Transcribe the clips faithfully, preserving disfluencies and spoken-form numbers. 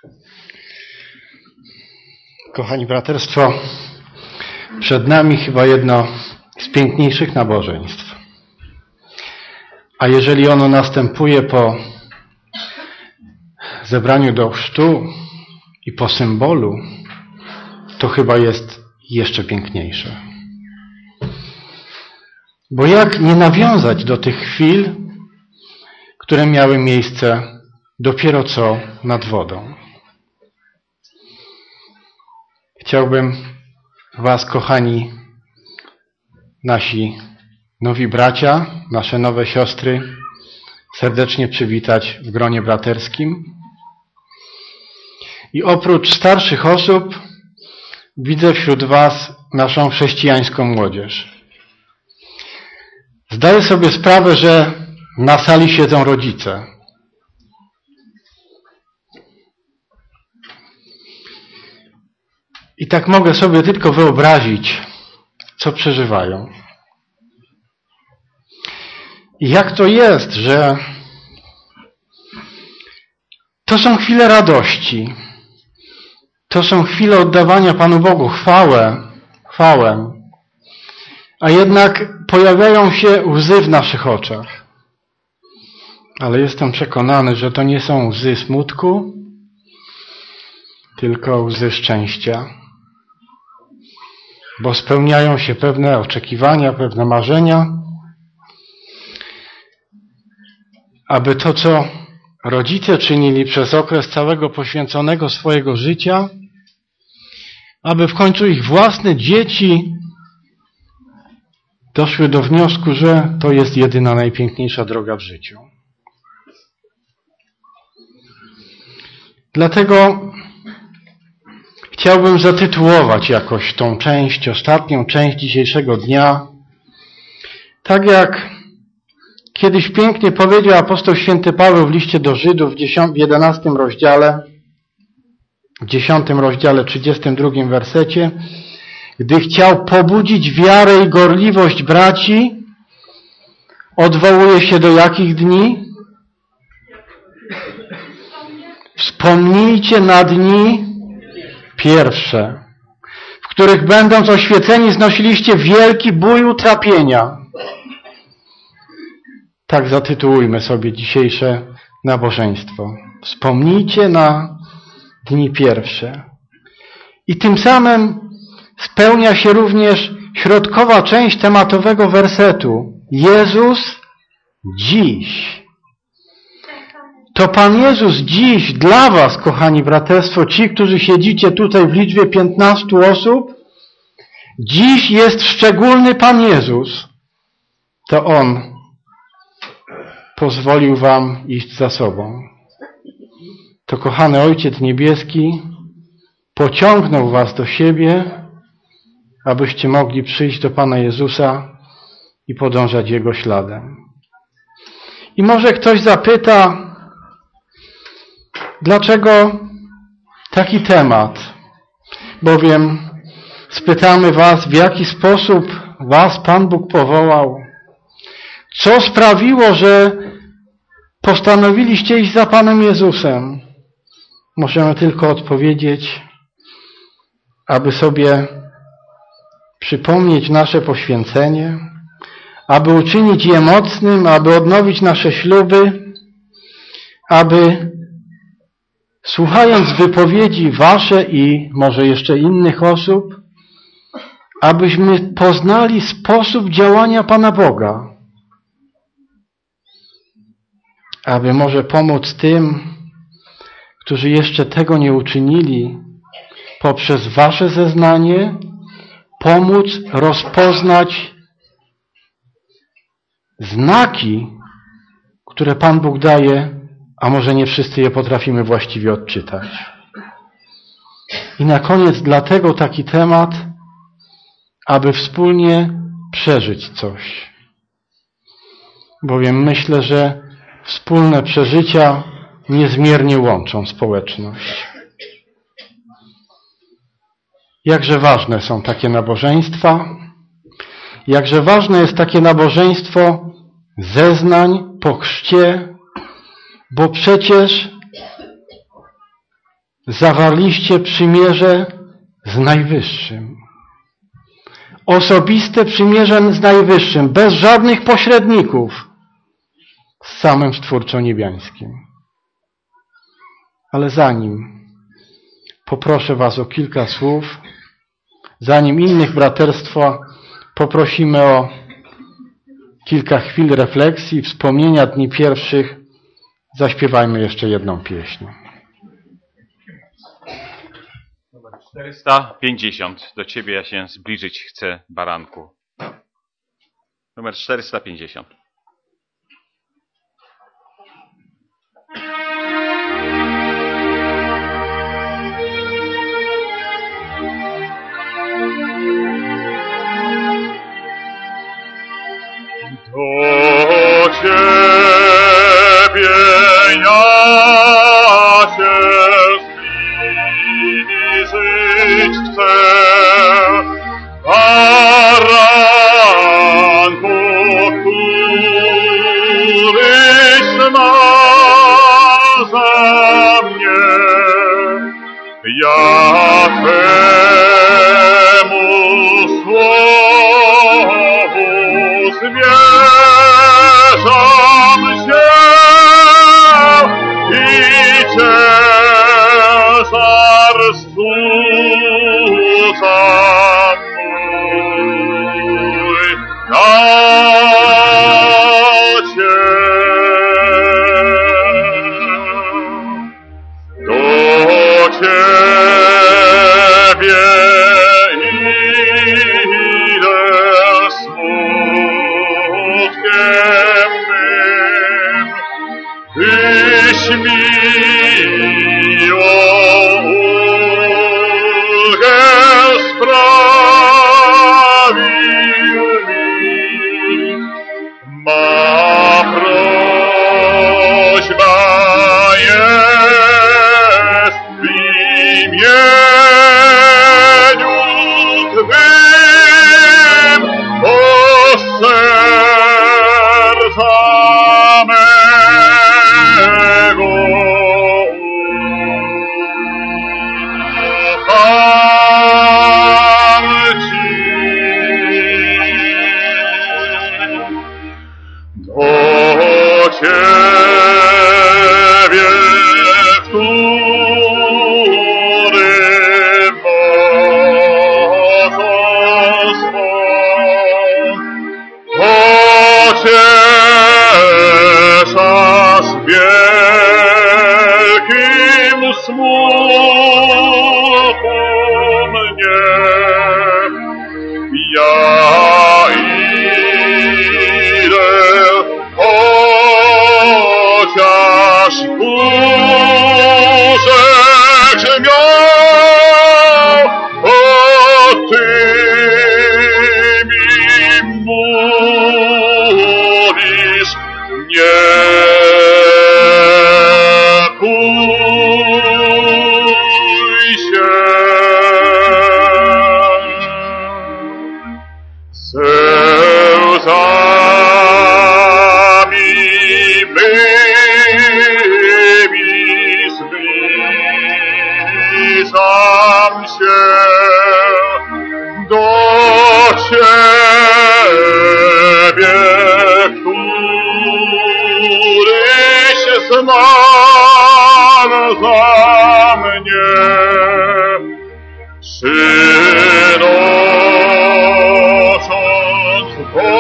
Kochani braterstwo, przed nami chyba jedno z piękniejszych nabożeństw. A jeżeli ono następuje po zebraniu do chrztu i po symbolu, to chyba jest jeszcze piękniejsze. Bo jak nie nawiązać do tych chwil, które miały miejsce dopiero co nad wodą? Chciałbym Was, kochani, nasi nowi bracia, nasze nowe siostry, serdecznie przywitać w gronie braterskim. I oprócz starszych osób widzę wśród Was naszą chrześcijańską młodzież. Zdaję sobie sprawę, że na sali siedzą rodzice. I tak mogę sobie tylko wyobrazić, co przeżywają. I jak to jest, że to są chwile radości. To są chwile oddawania Panu Bogu chwałę, chwałę. A jednak pojawiają się łzy w naszych oczach. Ale jestem przekonany, że to nie są łzy smutku, tylko łzy szczęścia. Bo spełniają się pewne oczekiwania, pewne marzenia, aby to, co rodzice czynili przez okres całego poświęconego swojego życia, aby w końcu ich własne dzieci doszły do wniosku, że to jest jedyna najpiękniejsza droga w życiu. Dlatego chciałbym zatytułować jakoś tą część, ostatnią część dzisiejszego dnia, tak jak kiedyś pięknie powiedział apostoł święty Paweł w liście do Żydów w jedenastym rozdziale, w dziesiątym rozdziale, trzydziestym drugim wersecie, gdy chciał pobudzić wiarę i gorliwość braci, odwołuje się do jakich dni? Wspomnijcie na dni pierwsze, w których będąc oświeceni znosiliście wielki bój utrapienia. Tak zatytułujmy sobie dzisiejsze nabożeństwo. Wspomnijcie na dni pierwsze. I tym samym spełnia się również środkowa część tematowego wersetu. Jezus dziś. To Pan Jezus dziś dla Was, kochani braterstwo, ci, którzy siedzicie tutaj w liczbie piętnastu osób, dziś jest szczególny Pan Jezus. To On pozwolił Wam iść za sobą. To kochany Ojciec Niebieski pociągnął Was do siebie, abyście mogli przyjść do Pana Jezusa i podążać Jego śladem. I może ktoś zapyta, dlaczego taki temat? Bowiem spytamy Was, w jaki sposób Was Pan Bóg powołał. Co sprawiło, że postanowiliście iść za Panem Jezusem? Możemy tylko odpowiedzieć, aby sobie przypomnieć nasze poświęcenie, aby uczynić je mocnym, aby odnowić nasze śluby, aby słuchając wypowiedzi Wasze i może jeszcze innych osób, abyśmy poznali sposób działania Pana Boga, aby może pomóc tym, którzy jeszcze tego nie uczynili, poprzez Wasze zeznanie, pomóc rozpoznać znaki, które Pan Bóg daje, a może nie wszyscy je potrafimy właściwie odczytać. I na koniec dlatego taki temat, aby wspólnie przeżyć coś. Bowiem myślę, że wspólne przeżycia niezmiernie łączą społeczność. Jakże ważne są takie nabożeństwa, jakże ważne jest takie nabożeństwo zeznań po chrzcie, bo przecież zawarliście przymierze z Najwyższym. Osobiste przymierze z Najwyższym, bez żadnych pośredników, z samym Stwórcą Niebiańskim. Ale zanim poproszę was o kilka słów, zanim innych braterstwa poprosimy o kilka chwil refleksji, wspomnienia dni pierwszych, zaśpiewajmy jeszcze jedną pieśń. czterysta pięćdziesiąt. Do Ciebie ja się zbliżyć chcę, baranku. Numer czterysta pięćdziesiąt. Do Ciebie ja się zbliżyć chcę, baranku, któryś zmaza mnie, ja Twemu słowu zmierzam się i ciężar zrzucam mój na Cię. Do Ciebie idę smutkiem mym, Tyś miłą ulgę sprawił mi. Ma prośba jest w imieniu Twym, o serca mego ufam Ci. Do Ciebie, który mocą swą pocieszasz wielkim smutkiem mnie. Ja idę, chociaż górze grzmią, o Ty mi mówisz, nie bój się. Łzami mymi zbliżam się do Ciebie, któryś zmarł za mnie. Przynosząc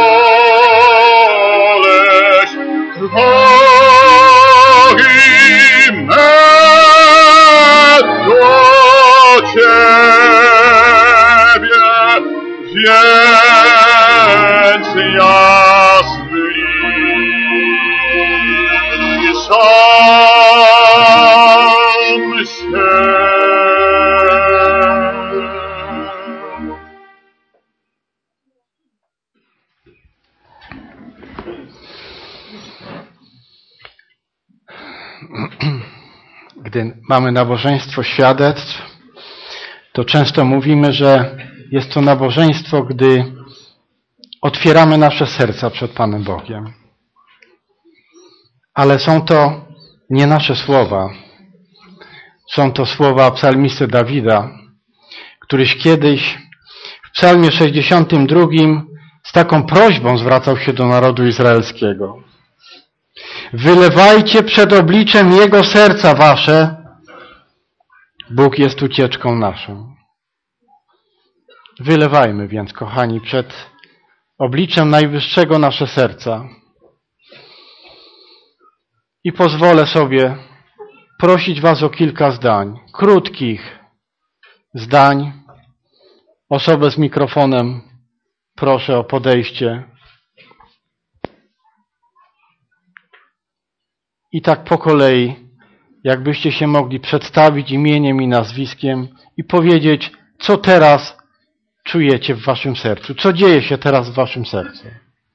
boleść trwogi me, do Ciebie, więc ja zbliżam się. Gdy mamy nabożeństwo świadectw, to często mówimy, że jest to nabożeństwo, gdy otwieramy nasze serca przed Panem Bogiem. Ale są to nie nasze słowa, Są to słowa psalmisty Dawida, któryś kiedyś w psalmie sześćdziesiątym drugim z taką prośbą zwracał się do narodu izraelskiego. Wylewajcie przed obliczem Jego serca wasze, Bóg jest ucieczką naszą. Wylewajmy więc, kochani, przed obliczem Najwyższego nasze serca. I pozwolę sobie prosić was o kilka zdań, krótkich zdań. Osobę z mikrofonem proszę o podejście. I tak po kolei, jakbyście się mogli przedstawić imieniem i nazwiskiem i powiedzieć, co teraz czujecie w waszym sercu, co dzieje się teraz w waszym sercu.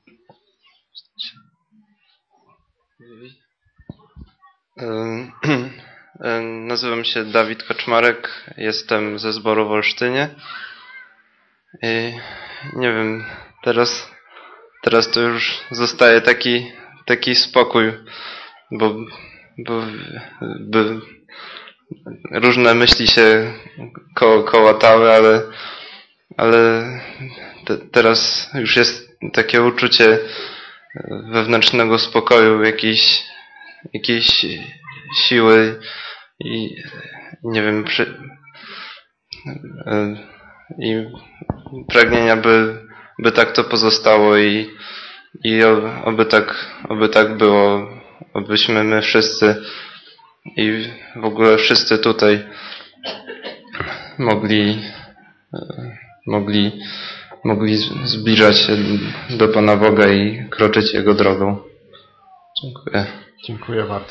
Nazywam się Dawid Kaczmarek, jestem ze zboru w Olsztynie. I nie wiem, teraz, teraz to już zostaje taki, taki spokój, bo, bo by, różne myśli się ko, kołatały, ale, ale te, teraz już jest takie uczucie wewnętrznego spokoju, jakiejś, jakiejś siły i nie wiem, przy, i pragnienia, by, by tak to pozostało i, i oby tak, oby tak było, obyśmy my wszyscy i w ogóle wszyscy tutaj mogli, mogli, mogli zbliżać się do Pana Boga i kroczyć Jego drogą. Dziękuję. Dziękuję bardzo.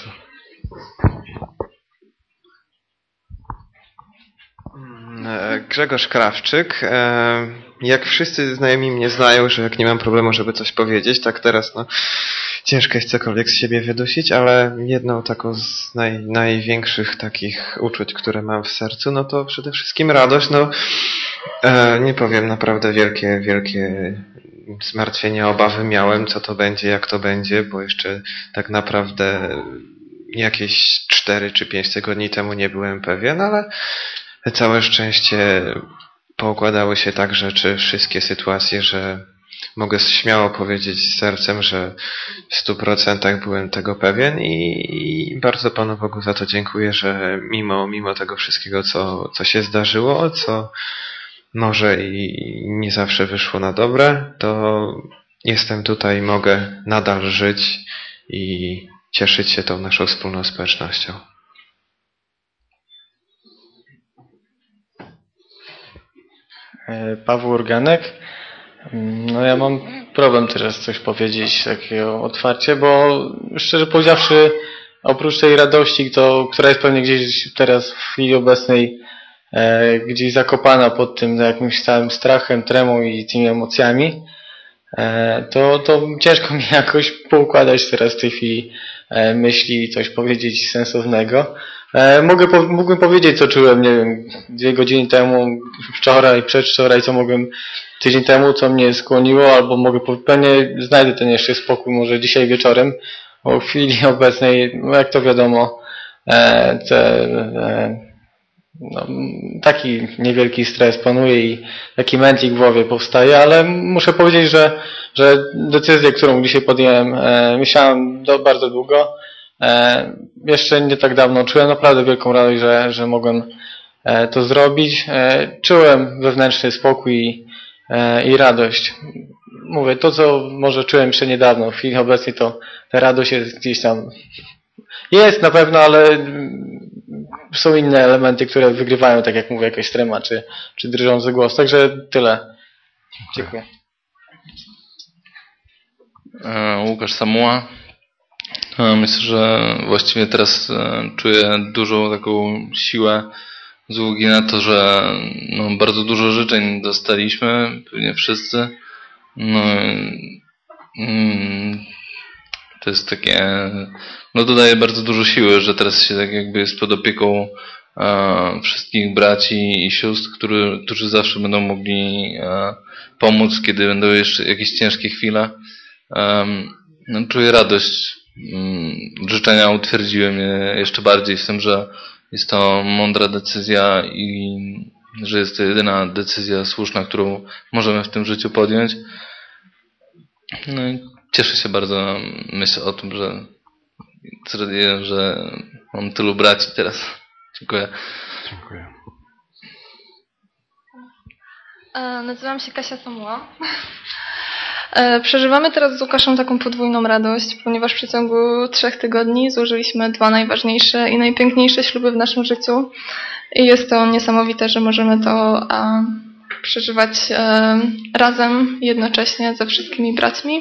Grzegorz Krawczyk. Jak wszyscy znajomi mnie znają, że jak nie mam problemu, żeby coś powiedzieć, tak teraz no ciężko jest cokolwiek z siebie wydusić, ale jedną taką z naj, największych takich uczuć, które mam w sercu, no to przede wszystkim radość. No nie powiem, naprawdę wielkie, wielkie zmartwienia, obawy miałem, co to będzie, jak to będzie, bo jeszcze tak naprawdę jakieś cztery czy pięć tygodni temu nie byłem pewien, ale całe szczęście poukładały się tak rzeczy, wszystkie sytuacje, że mogę śmiało powiedzieć z sercem, że w stu procentach byłem tego pewien i, i bardzo Panu Bogu za to dziękuję, że mimo, mimo tego wszystkiego, co, co się zdarzyło, co może i nie zawsze wyszło na dobre, to jestem tutaj, mogę nadal żyć i cieszyć się tą naszą wspólną społecznością. Paweł Urganek. No ja mam problem teraz coś powiedzieć takiego otwarcie, bo szczerze powiedziawszy, oprócz tej radości, to, która jest pewnie gdzieś teraz w chwili obecnej e, gdzieś zakopana pod tym jakimś całym strachem, tremą i tymi emocjami, e, to, to ciężko mi jakoś poukładać teraz w tej chwili e, myśli i coś powiedzieć sensownego. E, mogę, po, mógłbym powiedzieć, co czułem, nie wiem, dwie godziny temu, wczoraj, przedwczoraj, co mogłem tydzień temu, co mnie skłoniło, albo mogę, pewnie znajdę ten jeszcze spokój, może dzisiaj wieczorem, bo w chwili obecnej, no jak to wiadomo, e, te, e, no, taki niewielki stres panuje i taki mętlik w głowie powstaje, ale muszę powiedzieć, że, że decyzję, którą dzisiaj podjąłem, e, myślałem do, bardzo długo. E, jeszcze nie tak dawno czułem naprawdę wielką radość, że, że mogłem e, to zrobić. E, czułem wewnętrzny spokój i, e, i radość. Mówię, to co może czułem jeszcze niedawno, w chwili obecnej to ta radość jest gdzieś tam, jest na pewno, ale są inne elementy, które wygrywają, tak jak mówię, jakaś trema czy, czy drżący głos. Także tyle. Dziękuję. Łukasz Samuła. Myślę, że właściwie teraz czuję dużą taką siłę z uwagi na to, że no, bardzo dużo życzeń dostaliśmy, pewnie wszyscy. No, mm, to jest takie, no dodaje bardzo dużo siły, że teraz się tak jakby jest pod opieką e, wszystkich braci i sióstr, który, którzy zawsze będą mogli e, pomóc, kiedy będą jeszcze jakieś ciężkie chwile. E, no, czuję radość. Życzenia utwierdziły mnie jeszcze bardziej w tym, że jest to mądra decyzja i że jest to jedyna decyzja słuszna, którą możemy w tym życiu podjąć. No i cieszę się bardzo na myśl o tym, że, że mam tylu braci teraz. Dziękuję. Dziękuję. Nazywam się Kasia Samuła. Przeżywamy teraz z Łukaszem taką podwójną radość, ponieważ w przeciągu trzech tygodni złożyliśmy dwa najważniejsze i najpiękniejsze śluby w naszym życiu. I jest to niesamowite, że możemy to a, przeżywać a, razem, jednocześnie ze wszystkimi braćmi.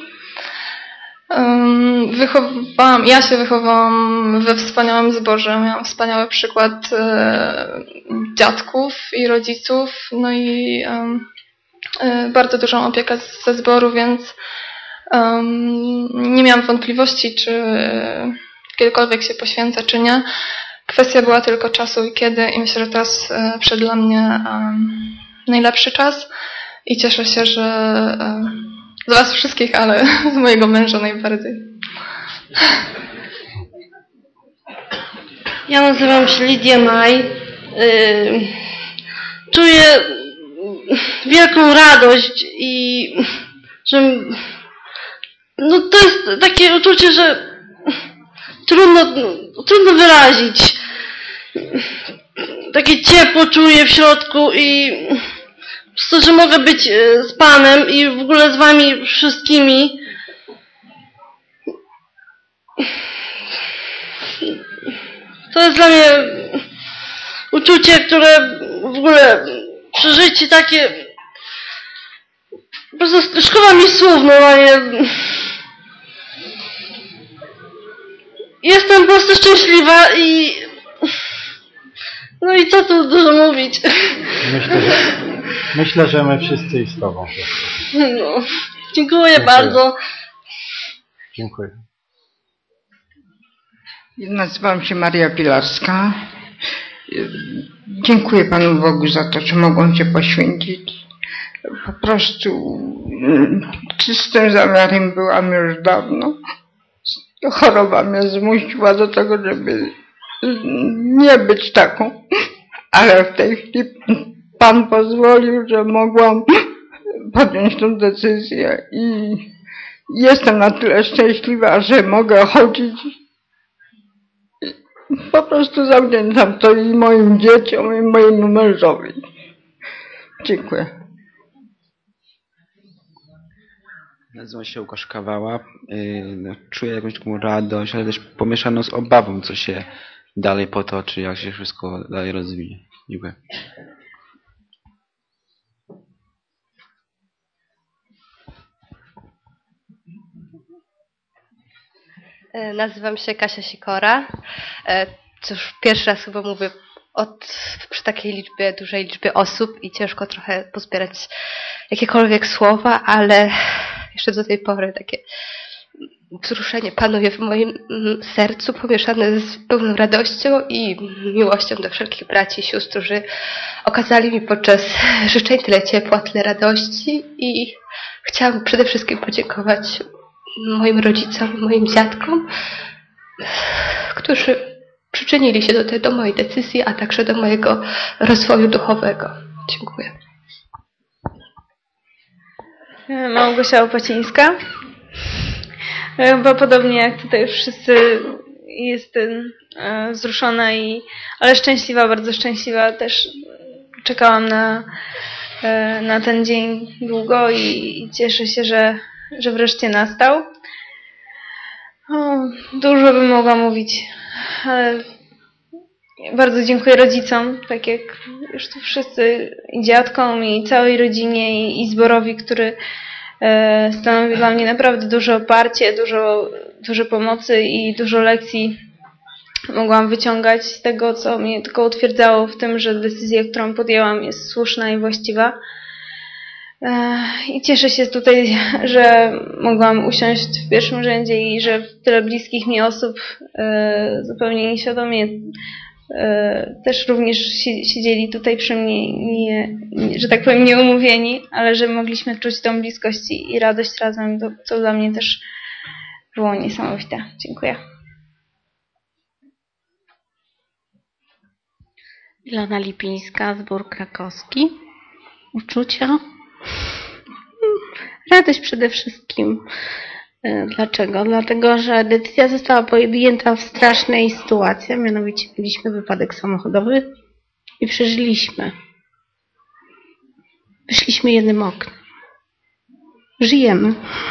Um, wychowałam, ja się wychowałam we wspaniałym zborze. Miałam wspaniały przykład e, dziadków i rodziców, no i um, e, bardzo dużą opiekę ze zboru, więc um, nie miałam wątpliwości, czy kiedykolwiek się poświęcę, czy nie. Kwestia była tylko czasu i kiedy, i myślę, że teraz e, przed dla mnie um, najlepszy czas i cieszę się, że e, z was wszystkich, ale z mojego męża najbardziej. Ja nazywam się Lidia Maj. Yy, czuję wielką radość i że no to jest takie uczucie, że trudno, trudno wyrazić. Takie ciepło czuję w środku i to, że mogę być z Panem i w ogóle z wami wszystkimi. To jest dla mnie uczucie, które w ogóle przeżycie takie po prostu szkoda mi słów normalnie. Jestem po prostu szczęśliwa i no i co tu dużo mówić. Myślę, że, myślę, że my wszyscy i z Tobą. No, dziękuję, dziękuję bardzo. Dziękuję. Nazywam się Maria Pilarska. Dziękuję Panu Bogu za to, że mogłam się poświęcić. Po prostu z tym zamiarem byłam już dawno. Choroba mnie zmusiła do tego, żeby nie być taką. Ale w tej chwili Pan pozwolił, że mogłam podjąć tę decyzję i jestem na tyle szczęśliwa, że mogę chodzić. Po prostu zawdzięczam to i moim dzieciom, i mojemu mężowi. Dziękuję. Nazywam się Łukasz Kawała. Czuję jakąś taką radość, ale też pomieszaną z obawą, co się dalej potoczy, jak się wszystko dalej rozwinie. Dziękuję. Nazywam się Kasia Sikora. Cóż, pierwszy raz chyba mówię od, przy takiej liczbie, dużej liczbie osób i ciężko trochę pozbierać jakiekolwiek słowa, ale jeszcze do tej pory takie wzruszenie panuje w moim sercu, pomieszane z pełną radością i miłością do wszelkich braci i sióstr, którzy okazali mi podczas życzeń tyle ciepła, tyle radości i chciałam przede wszystkim podziękować moim rodzicom, moim dziadkom, którzy przyczynili się do, tej, do mojej decyzji, a także do mojego rozwoju duchowego. Dziękuję. Małgosia Opacińska. Chyba podobnie jak tutaj wszyscy jestem e, wzruszona, i, ale szczęśliwa, bardzo szczęśliwa. Też czekałam na, e, na ten dzień długo i, i cieszę się, że, że wreszcie nastał. O, dużo bym mogła mówić, ale bardzo dziękuję rodzicom, tak jak już tu wszyscy, i dziadkom, i całej rodzinie, i, i zborowi, który e, stanowi dla mnie naprawdę duże oparcie, dużo, dużo pomocy i dużo lekcji mogłam wyciągać z tego, co mnie tylko utwierdzało w tym, że decyzja, którą podjęłam, jest słuszna i właściwa. I cieszę się tutaj, że mogłam usiąść w pierwszym rzędzie i że tyle bliskich mi osób e, zupełnie nieświadomie e, też również siedzieli tutaj przy mnie, nie, nie, że tak powiem nieumówieni, ale że mogliśmy czuć tą bliskość i radość razem, to, co dla mnie też było niesamowite. Dziękuję. Ilona Lipińska, Zbór Krakowski. Uczucia? Radość przede wszystkim. Dlaczego? Dlatego, że decyzja została podjęta w strasznej sytuacji, mianowicie mieliśmy wypadek samochodowy i przeżyliśmy. Wyszliśmy jednym oknem. Żyjemy.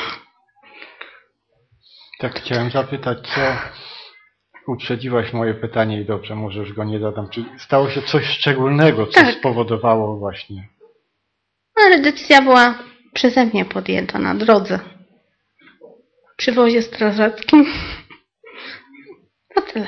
Tak, chciałem zapytać, co uprzedziłaś moje pytanie i dobrze, może już go nie zadam. Czy stało się coś szczególnego, co tak. spowodowało właśnie? Ale decyzja była przeze mnie podjęta na drodze. Przy wozie strażackim. To tyle.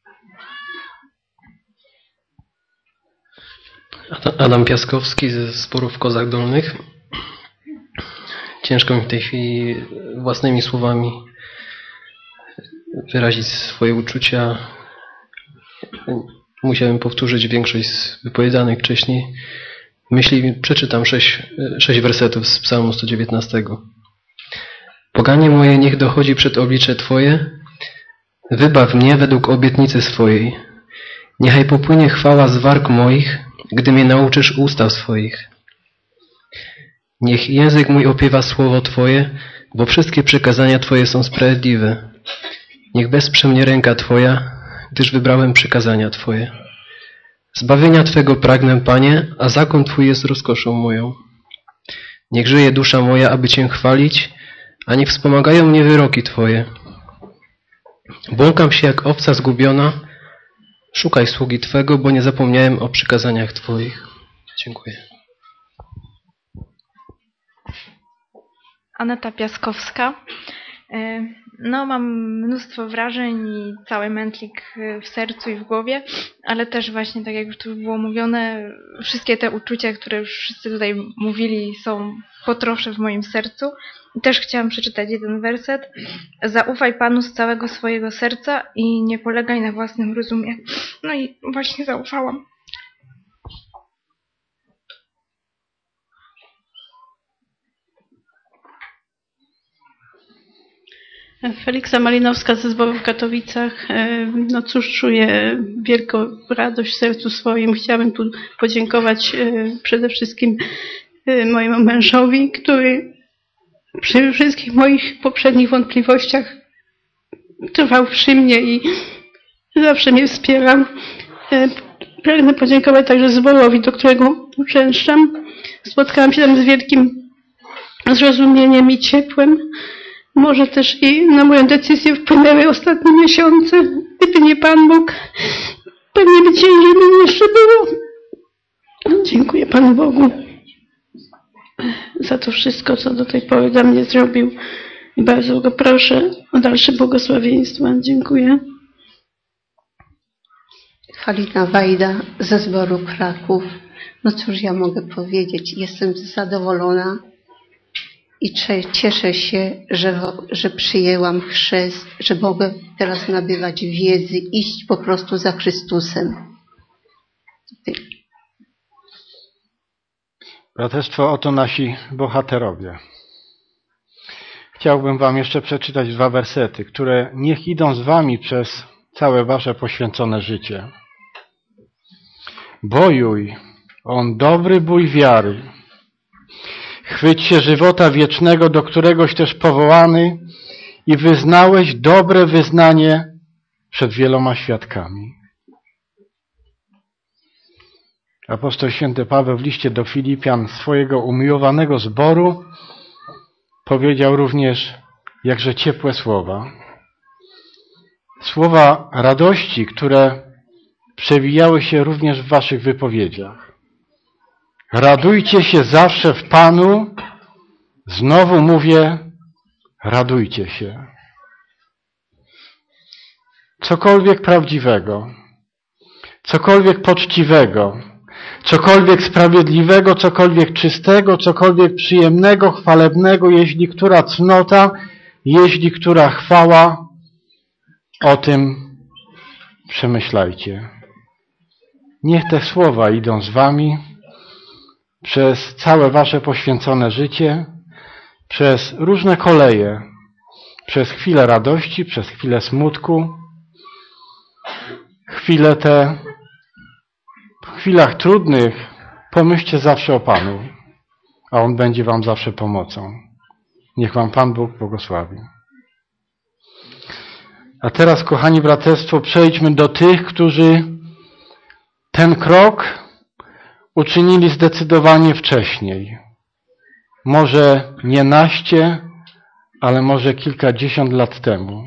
Adam Piaskowski ze Sporów Kozach Dolnych. Ciężko mi w tej chwili własnymi słowami wyrazić swoje uczucia. Musiałem powtórzyć większość z wypowiedzianych wcześniej myśli. Przeczytam sześć, sześć wersetów z Psalmu sto dziewiętnastego. Poganie moje niech dochodzi przed oblicze Twoje, wybaw mnie według obietnicy swojej. Niechaj popłynie chwała z warg moich, gdy mnie nauczysz ustaw swoich. Niech język mój opiewa słowo Twoje, bo wszystkie przykazania Twoje są sprawiedliwe. Niech wesprze mnie ręka Twoja, gdyż wybrałem przykazania Twoje. Zbawienia Twego pragnę, Panie, a zakon Twój jest rozkoszą moją. Niech żyje dusza moja, aby Cię chwalić, a niech wspomagają mnie wyroki Twoje. Błąkam się jak owca zgubiona, szukaj sługi Twego, bo nie zapomniałem o przykazaniach Twoich. Dziękuję. Aneta Piaskowska. No, mam mnóstwo wrażeń i cały mętlik w sercu i w głowie, ale też właśnie, tak jak już tu było mówione, wszystkie te uczucia, które już wszyscy tutaj mówili, są po trosze w moim sercu. I też chciałam przeczytać jeden werset. Zaufaj Panu z całego swojego serca i nie polegaj na własnym rozumie. No i właśnie zaufałam. Feliksa Malinowska ze Zboru w Katowicach. No cóż, czuję wielką radość w sercu swoim. Chciałabym tu podziękować przede wszystkim mojemu mężowi, który przy wszystkich moich poprzednich wątpliwościach trwał przy mnie i zawsze mnie wspierał. Pragnę podziękować także zborowi, do którego uczęszczam. Spotkałam się tam z wielkim zrozumieniem i ciepłem. Może też i na moją decyzję wpłynęły ostatnie miesiące. Gdyby nie Pan Bóg, pewnie by ciężej mi jeszcze było. Dziękuję Panu Bogu za to wszystko, co do tej pory dla mnie zrobił. I bardzo Go proszę o dalsze błogosławieństwa. Dziękuję. Halina Wajda ze Zboru Kraków. No cóż ja mogę powiedzieć, jestem zadowolona i cieszę się, że, że przyjęłam chrzest, że mogę teraz nabywać wiedzy, iść po prostu za Chrystusem. Braterstwo, oto nasi bohaterowie. Chciałbym wam jeszcze przeczytać dwa wersety, które niech idą z wami przez całe wasze poświęcone życie. Bojuj, on dobry bój wiary. Chwyć się żywota wiecznego, do któregoś też powołany i wyznałeś dobre wyznanie przed wieloma świadkami. Apostoł święty Paweł w liście do Filipian swojego umiłowanego zboru powiedział również jakże ciepłe słowa. Słowa radości, które przewijały się również w waszych wypowiedziach. Radujcie się zawsze w Panu. Znowu mówię, radujcie się. Cokolwiek prawdziwego, cokolwiek poczciwego, cokolwiek sprawiedliwego, cokolwiek czystego, cokolwiek przyjemnego, chwalebnego, jeśli która cnota, jeśli która chwała, o tym przemyślajcie. Niech te słowa idą z wami przez całe wasze poświęcone życie, przez różne koleje, przez chwile radości, przez chwilę smutku, chwile te, chwilach trudnych pomyślcie zawsze o Panu, a On będzie wam zawsze pomocą. Niech wam Pan Bóg błogosławi. A teraz, kochani braterstwo, przejdźmy do tych, którzy ten krok uczynili zdecydowanie wcześniej. Może nie naście, ale może kilkadziesiąt lat temu.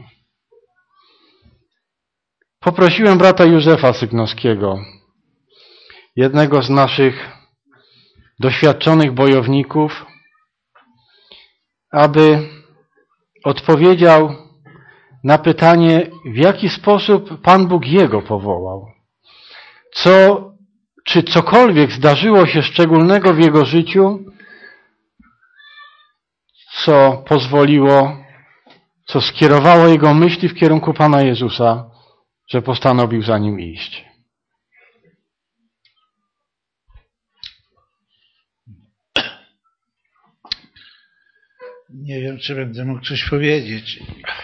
Poprosiłem brata Józefa Sygnowskiego, jednego z naszych doświadczonych bojowników, aby odpowiedział na pytanie, w jaki sposób Pan Bóg jego powołał. Co, czy cokolwiek zdarzyło się szczególnego w jego życiu, co pozwoliło, co skierowało jego myśli w kierunku Pana Jezusa, że postanowił za nim iść. Nie wiem, czy będę mógł coś powiedzieć.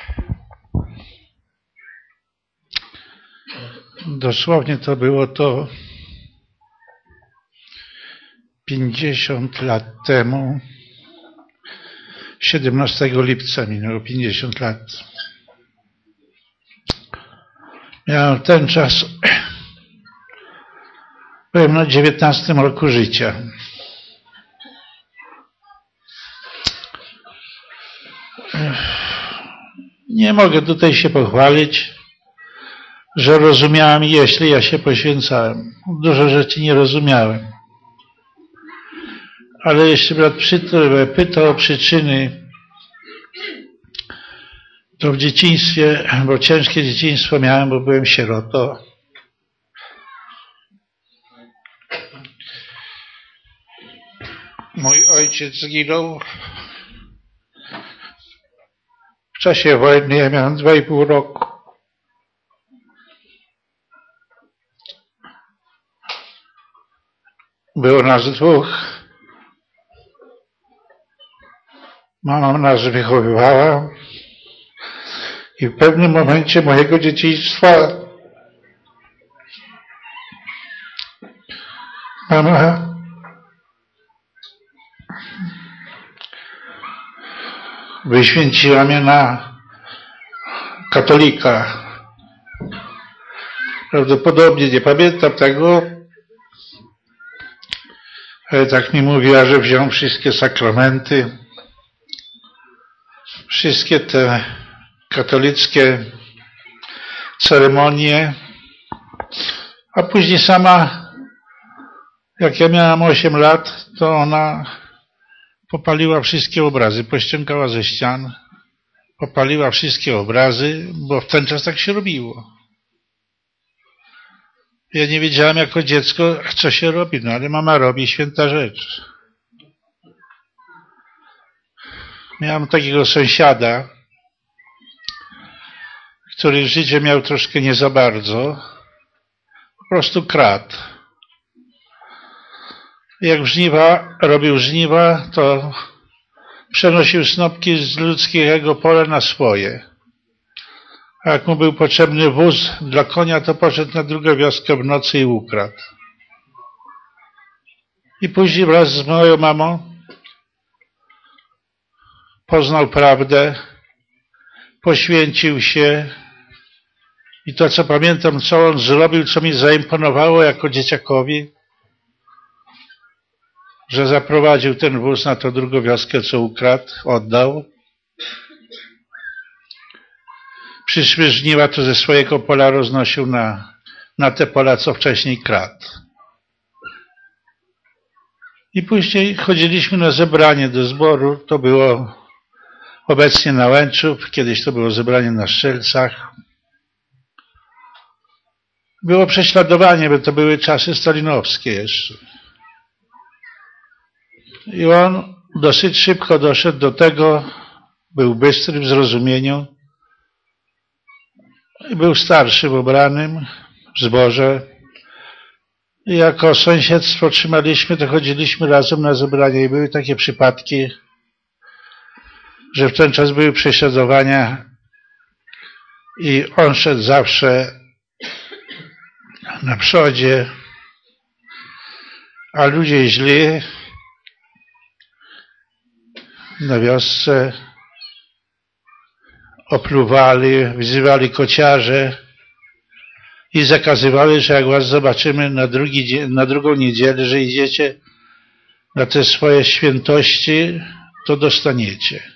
Dosłownie to było to pięćdziesiąt lat temu. siedemnastego lipca minęło pięćdziesiąt lat. Miałem ten czas, byłem na dziewiętnastym roku życia. Nie mogę tutaj się pochwalić, że rozumiałem, jeśli ja się poświęcałem. Dużo rzeczy nie rozumiałem. Ale jeśli brat pytał o przyczyny, to w dzieciństwie, bo ciężkie dzieciństwo miałem, bo byłem sierotą. Mój ojciec zginął w czasie wojny, ja miałem dwa i pół roku. Było nas dwóch. Mama nas wychowywała i w pewnym momencie mojego dzieciństwa mama wyświęciła mnie na katolika. Prawdopodobnie nie pamiętam tego, ale tak mi mówiła, że wziął wszystkie sakramenty, wszystkie te katolickie ceremonie, a później sama, jak ja miałem osiem lat, to ona popaliła wszystkie obrazy, pościągała ze ścian, popaliła wszystkie obrazy, bo w ten czas tak się robiło. Ja nie wiedziałem jako dziecko, co się robi, no ale mama robi, święta rzecz. Miałem takiego sąsiada, który życie miał troszkę nie za bardzo, po prostu kradł. Jak żniwa, robił żniwa, to przenosił snopki z ludzkiego pola na swoje. A jak mu był potrzebny wóz dla konia, to poszedł na drugą wioskę w nocy i ukradł. I później wraz z moją mamą poznał prawdę, poświęcił się i to, co pamiętam, co on zrobił, co mi zaimponowało jako dzieciakowi, że zaprowadził ten wóz na tą drugą wioskę, co ukradł, oddał. Przyszły żniwa, to ze swojego pola roznosił na, na te pola, co wcześniej kradł. I później chodziliśmy na zebranie do zboru, to było obecnie na Łęczów, kiedyś to było zebranie na Strzelcach. Było prześladowanie, bo to były czasy stalinowskie jeszcze. I on dosyć szybko doszedł do tego, był bystry w zrozumieniu, i był starszy w ubranym, w zborze. I jako sąsiedztwo trzymaliśmy, to chodziliśmy razem na zebranie i były takie przypadki, że w ten czas były prześladowania i on szedł zawsze na przodzie a ludzie źli na wiosce opluwali, wzywali kociarze i zakazywali, że jak was zobaczymy na, drugi, na drugą niedzielę, że idziecie na te swoje świętości, to dostaniecie.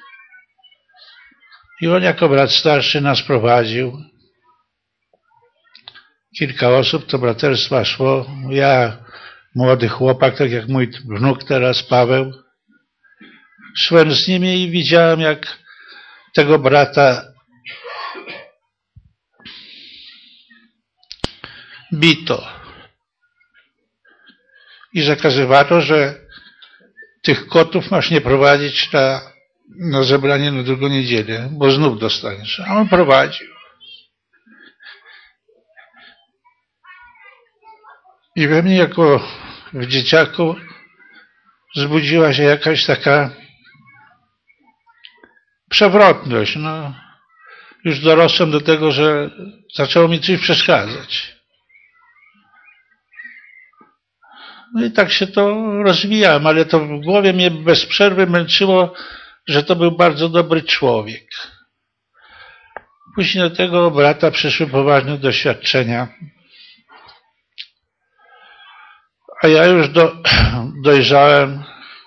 I on jako brat starszy nas prowadził. Kilka osób do braterstwa szło. Ja, młody chłopak, tak jak mój wnuk teraz, Paweł, szłem z nimi i widziałem, jak tego brata bito. I zakazywano, że tych kotów masz nie prowadzić na, na zebranie na drugą niedzielę, bo znów dostaniesz. A on prowadził. I we mnie jako w dzieciaku zbudziła się jakaś taka przewrotność. No, już dorosłem do tego, że zaczęło mi coś przeszkadzać. No i tak się to rozwijałem, ale to w głowie mnie bez przerwy męczyło, że to był bardzo dobry człowiek. Później do tego brata przyszły poważne doświadczenia. A ja już do, dojrzałem.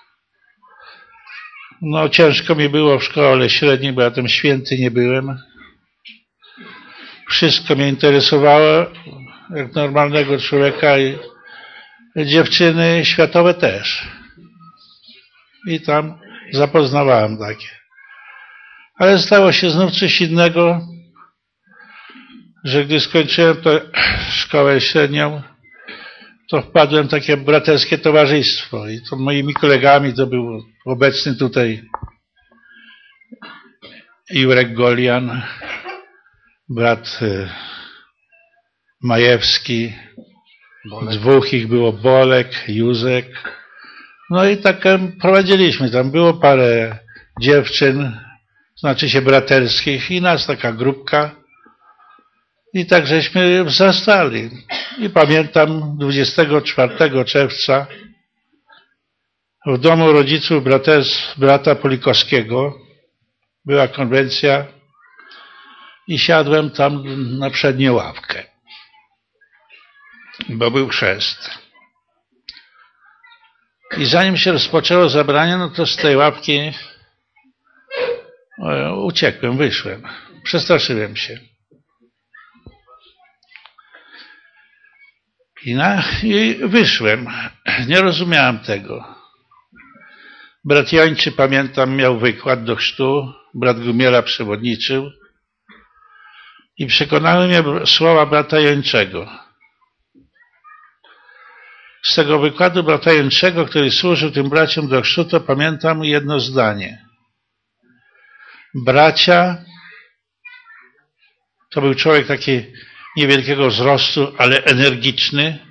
No ciężko mi było w szkole średniej, bo ja tam święty nie byłem. Wszystko mnie interesowało, jak normalnego człowieka, i dziewczyny światowe też. I tam zapoznawałem takie. Ale stało się znów coś innego, że gdy skończyłem tę szkołę średnią, to wpadłem w takie braterskie towarzystwo. I to moimi kolegami to był obecny tutaj Jurek Golian, brat Majewski, Bolek. Dwóch ich było, Bolek, Józek. No i tak prowadziliśmy. Tam było parę dziewczyn, znaczy się braterskich, i nas taka grupka. I tak żeśmy wzrastali. I pamiętam dwudziestego czwartego czerwca w domu rodziców brata Polikowskiego była konwencja i siadłem tam na przednią ławkę, bo był chrzest. I zanim się rozpoczęło zabranie, no to z tej ławki o, uciekłem, wyszłem. Przestraszyłem się. I, na, I wyszłem. Nie rozumiałem tego. Brat Jończy, pamiętam, miał wykład do chrztu. Brat Gumiela przewodniczył. I przekonały mnie słowa brata Jończego. Z tego wykładu brata Jończego, który służył tym braciom do chrztu, to pamiętam jedno zdanie. Bracia, to był człowiek taki niewielkiego wzrostu, ale energiczny.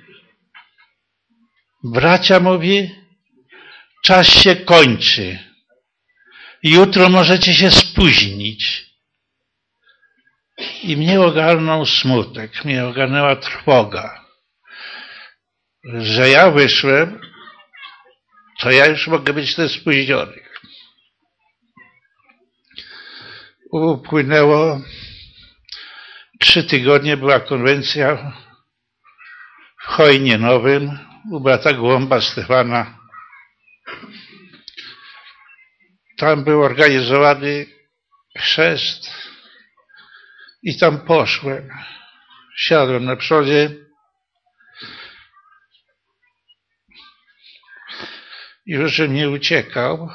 Bracia, mówi, czas się kończy. Jutro możecie się spóźnić. I mnie ogarnął smutek, mnie ogarnęła trwoga, że ja wyszłem, to ja już mogę być ten spóźniony. Upłynęło trzy tygodnie, była konwencja w Chojnie Nowym u brata Głąba Stefana. Tam był organizowany chrzest i tam poszłem. Siadłem na przodzie i już żem nie uciekał.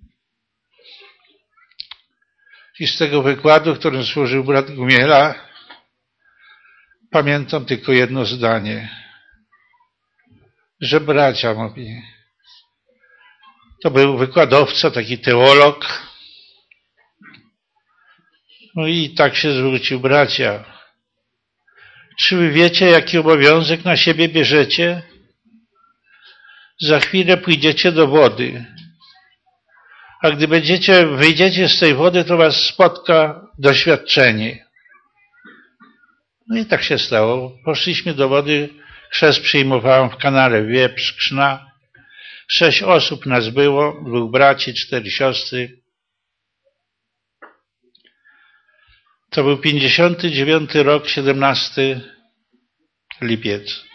I z tego wykładu, którym służył brat Gumiela, pamiętam tylko jedno zdanie, że bracia, mówi, to był wykładowca, taki teolog, no i tak się zwrócił, bracia, czy wy wiecie, jaki obowiązek na siebie bierzecie? Za chwilę pójdziecie do wody, a gdy będziecie, wyjdziecie z tej wody, to was spotka doświadczenie. No i tak się stało. Poszliśmy do wody, chrzest przyjmowałem w kanale Wieprz, Krzna. Sześć osób nas było, dwóch braci, cztery siostry. To był pięćdziesiąty dziewiąty rok, siedemnasty lipiec.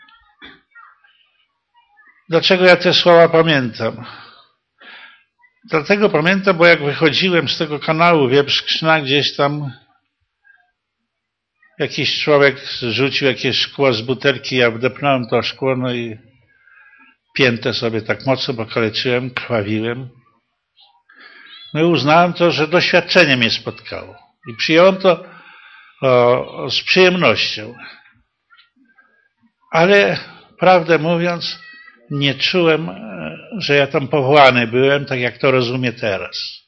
Dlaczego ja te słowa pamiętam? Dlatego pamiętam, bo jak wychodziłem z tego kanału Wieprz-Krzna, gdzieś tam jakiś człowiek rzucił jakieś szkło z butelki, ja wdepnąłem to szkło, no i piętę sobie tak mocno pokaleczyłem, krwawiłem. No i uznałem to, że doświadczenie mnie spotkało. I przyjąłem to o, z przyjemnością. Ale prawdę mówiąc, nie czułem, że ja tam powołany byłem, tak jak to rozumiem teraz.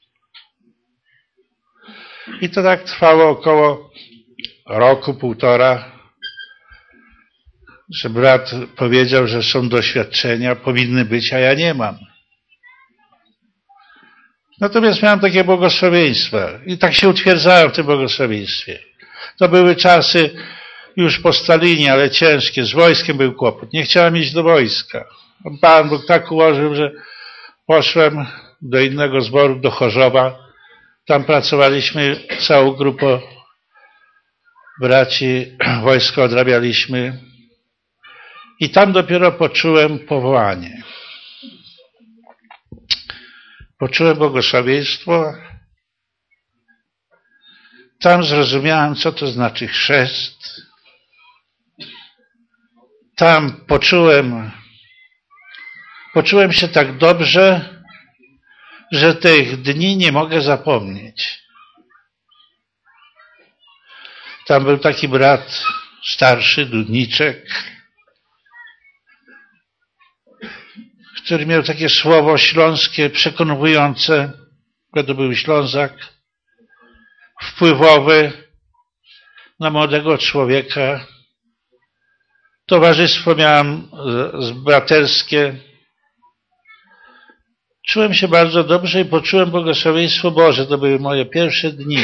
I to tak trwało około roku, półtora, że brat powiedział, że są doświadczenia, powinny być, a ja nie mam. Natomiast miałem takie błogosławieństwa i tak się utwierdzałem w tym błogosławieństwie. To były czasy już po Stalinie, ale ciężkie. Z wojskiem był kłopot. Nie chciałem iść do wojska. Pan Bóg tak ułożył, że poszłem do innego zboru, do Chorzowa. Tam pracowaliśmy całą grupą braci, wojsko odrabialiśmy. I tam dopiero poczułem powołanie. Poczułem błogosławieństwo. Tam zrozumiałem, co to znaczy chrzest. Tam poczułem, poczułem się tak dobrze, że tych dni nie mogę zapomnieć. Tam był taki brat starszy, Dudniczek, który miał takie słowo śląskie, przekonujące, bo to był Ślązak, wpływowy na młodego człowieka. Towarzystwo miałem braterskie. Czułem się bardzo dobrze i poczułem błogosławieństwo Boże. To były moje pierwsze dni,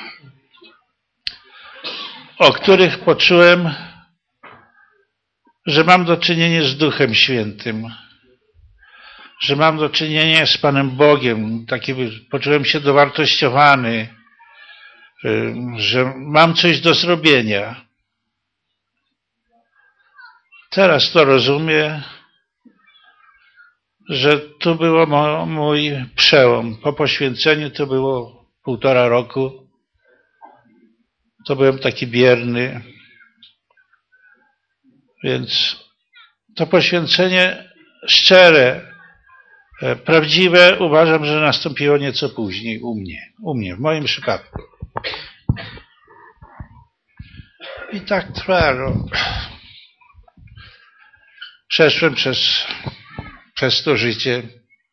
o których poczułem, że mam do czynienia z Duchem Świętym, że mam do czynienia z Panem Bogiem. Taki, poczułem się dowartościowany, że mam coś do zrobienia. Teraz to rozumiem, że tu było mój przełom. Po poświęceniu to było półtora roku. To byłem taki bierny. Więc to poświęcenie szczere, prawdziwe uważam, że nastąpiło nieco później u mnie. U mnie, w moim przypadku. I tak trwało. Przeszłem przez, przez to życie.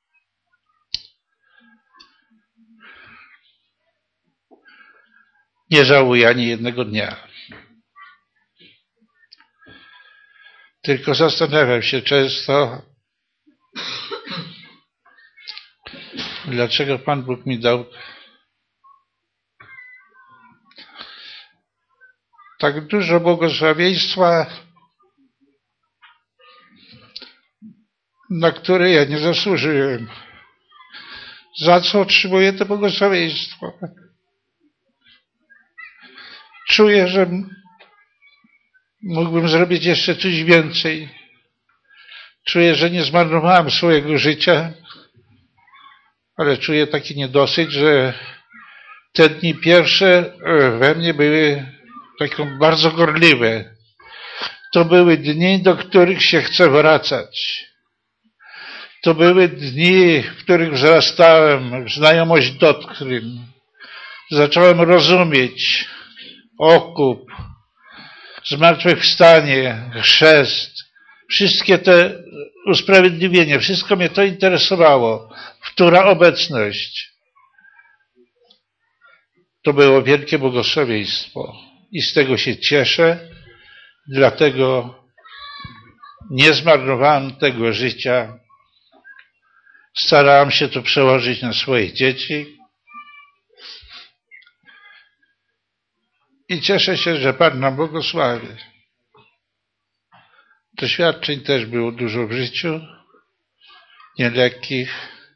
Nie żałuję ani jednego dnia. Tylko zastanawiam się często, dlaczego Pan Bóg mi dał tak dużo błogosławieństwa, na które ja nie zasłużyłem. Za co otrzymuję to błogosławieństwo? Czuję, że mógłbym zrobić jeszcze coś więcej. Czuję, że nie zmarnowałem swojego życia, ale czuję taki niedosyt, że te dni pierwsze we mnie były taką bardzo gorliwe. To były dni, do których się chce wracać. To były dni, w których wzrastałem w znajomość doktryn. Zacząłem rozumieć okup, zmartwychwstanie, chrzest, wszystkie te usprawiedliwienia, wszystko mnie to interesowało. Wtóra obecność. To było wielkie błogosławieństwo i z tego się cieszę, dlatego nie zmarnowałem tego życia. Starałem się to przełożyć na swoje dzieci i cieszę się, że Pan nam błogosławi. Doświadczeń też było dużo w życiu, nielekkich,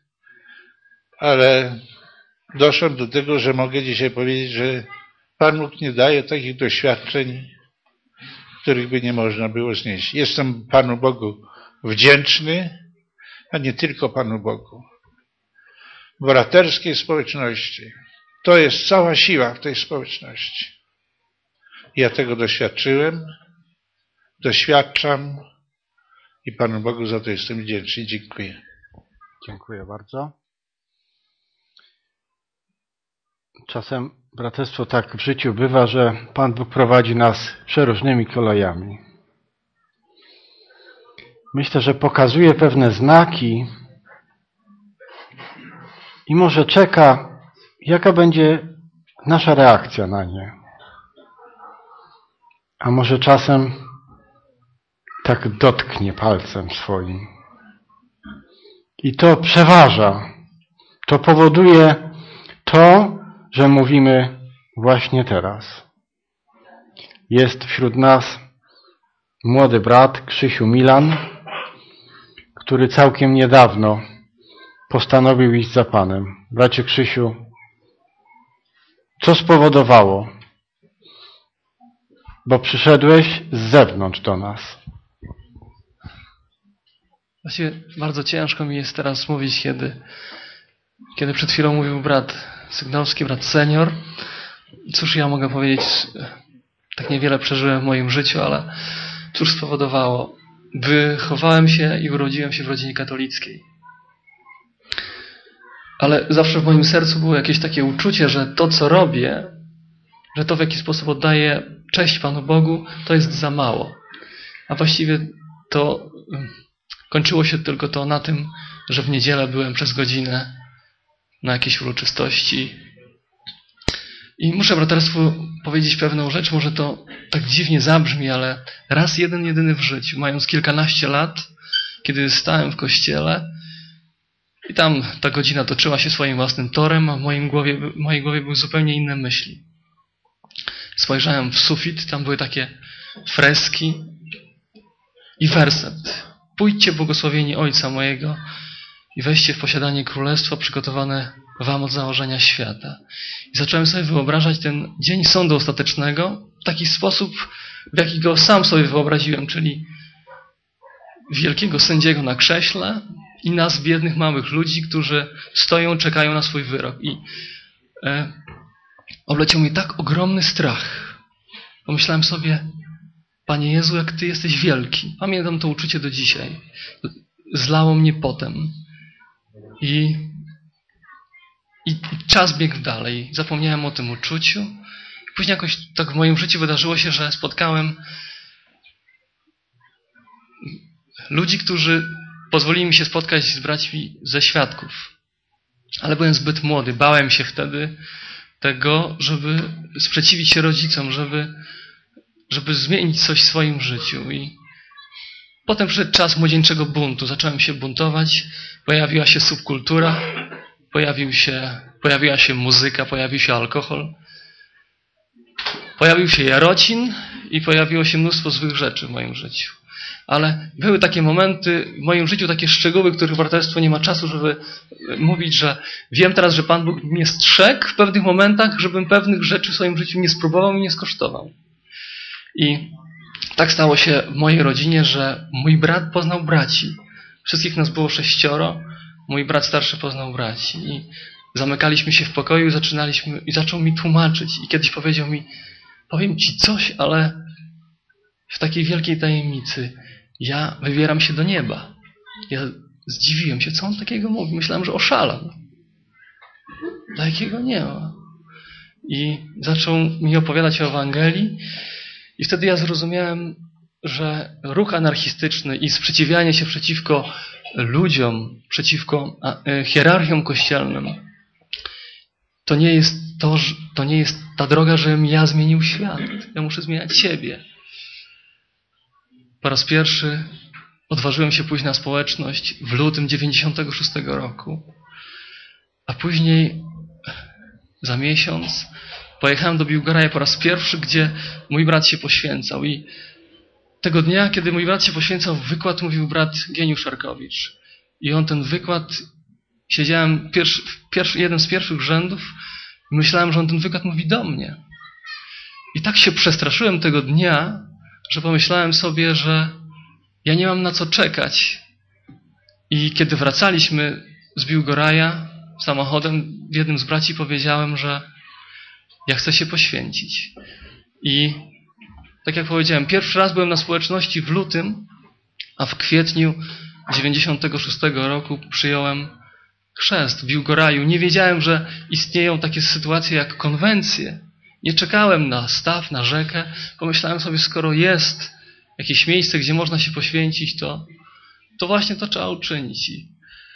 ale doszedłem do tego, że mogę dzisiaj powiedzieć, że Pan Bóg nie daje takich doświadczeń, których by nie można było znieść. Jestem Panu Bogu wdzięczny, a nie tylko Panu Bogu. W braterskiej społeczności. To jest cała siła w tej społeczności. Ja tego doświadczyłem, doświadczam i Panu Bogu za to jestem wdzięczny. Dziękuję. Dziękuję bardzo. Czasem, braterstwo, tak w życiu bywa, że Pan Bóg prowadzi nas przeróżnymi kolejami. Myślę, że pokazuje pewne znaki i może czeka, jaka będzie nasza reakcja na nie. A może czasem tak dotknie palcem swoim. I to przeważa. To powoduje to, że mówimy właśnie teraz. Jest wśród nas młody brat Krzysiu Milan, który całkiem niedawno postanowił iść za Panem. Bracie Krzysiu, co spowodowało? Bo przyszedłeś z zewnątrz do nas. Właściwie bardzo ciężko mi jest teraz mówić, kiedy, kiedy przed chwilą mówił brat Sygnowski, brat senior. Cóż ja mogę powiedzieć? Tak niewiele przeżyłem w moim życiu, ale cóż spowodowało? Wychowałem się i urodziłem się w rodzinie katolickiej. Ale zawsze w moim sercu było jakieś takie uczucie, że to, co robię, że to, w jaki sposób oddaję cześć Panu Bogu, to jest za mało. A właściwie to kończyło się tylko to na tym, że w niedzielę byłem przez godzinę na jakiejś uroczystości. I muszę braterstwu powiedzieć pewną rzecz, może to tak dziwnie zabrzmi, ale raz jeden, jedyny w życiu, mając kilkanaście lat, kiedy stałem w kościele i tam ta godzina toczyła się swoim własnym torem, a w moim głowie, w mojej głowie były zupełnie inne myśli. Spojrzałem w sufit, tam były takie freski i werset. Pójdźcie błogosławieni Ojca mojego i weźcie w posiadanie królestwa przygotowane wam od założenia świata. I zacząłem sobie wyobrażać ten dzień sądu ostatecznego w taki sposób, w jaki go sam sobie wyobraziłem, czyli wielkiego sędziego na krześle i nas, biednych, małych ludzi, którzy stoją, czekają na swój wyrok. I e, obleciał mnie tak ogromny strach. Pomyślałem sobie, Panie Jezu, jak Ty jesteś wielki. Pamiętam to uczucie do dzisiaj. Zlało mnie potem. I, i czas biegł dalej. Zapomniałem o tym uczuciu. Później jakoś tak w moim życiu wydarzyło się, że spotkałem ludzi, którzy pozwolili mi się spotkać z braćmi ze świadków. Ale byłem zbyt młody. Bałem się wtedy tego, żeby sprzeciwić się rodzicom, żeby, żeby zmienić coś w swoim życiu. I potem przyszedł czas młodzieńczego buntu. Zacząłem się buntować. Pojawiła się subkultura, pojawił się, pojawiła się muzyka, pojawił się alkohol. Pojawił się jarocin i pojawiło się mnóstwo złych rzeczy w moim życiu. Ale były takie momenty w moim życiu, takie szczegóły, których braterstwo nie ma czasu, żeby mówić, że wiem teraz, że Pan Bóg mnie strzegł w pewnych momentach, żebym pewnych rzeczy w swoim życiu nie spróbował i nie skosztował. I tak stało się w mojej rodzinie, że mój brat poznał braci. Wszystkich nas było sześcioro. Mój brat starszy poznał braci. I zamykaliśmy się w pokoju i zaczynaliśmy, i zaczął mi tłumaczyć. I kiedyś powiedział mi, powiem ci coś, ale w takiej wielkiej tajemnicy. Ja wybieram się do nieba. Ja zdziwiłem się, co on takiego mówi. Myślałem, że oszalał. Takiego nie ma. I zaczął mi opowiadać o Ewangelii. I wtedy ja zrozumiałem, że ruch anarchistyczny i sprzeciwianie się przeciwko ludziom, przeciwko hierarchiom kościelnym, to nie jest to, to nie jest ta droga, żebym ja zmienił świat. Ja muszę zmieniać siebie. Po raz pierwszy odważyłem się pójść na społeczność w lutym dziewięćdziesiątego szóstego roku. A później za miesiąc pojechałem do Biłgoraja po raz pierwszy, gdzie mój brat się poświęcał. I tego dnia, kiedy mój brat się poświęcał, wykład mówił brat Geniusz Szarkowicz. i on ten wykład, siedziałem pierwszy, pierwszy, jeden z pierwszych rzędów i myślałem, że on ten wykład mówi do mnie. I tak się przestraszyłem tego dnia, że pomyślałem sobie, że ja nie mam na co czekać. I kiedy wracaliśmy z Biłgoraja samochodem, jednym z braci powiedziałem, że ja chcę się poświęcić. I tak jak powiedziałem, pierwszy raz byłem na społeczności w lutym, a w kwietniu dziewięćdziesiątego szóstego roku przyjąłem chrzest w Biłgoraju. Nie wiedziałem, że istnieją takie sytuacje jak konwencje. Nie czekałem na staw, na rzekę. Pomyślałem sobie, skoro jest jakieś miejsce, gdzie można się poświęcić, to, to właśnie to trzeba uczynić. I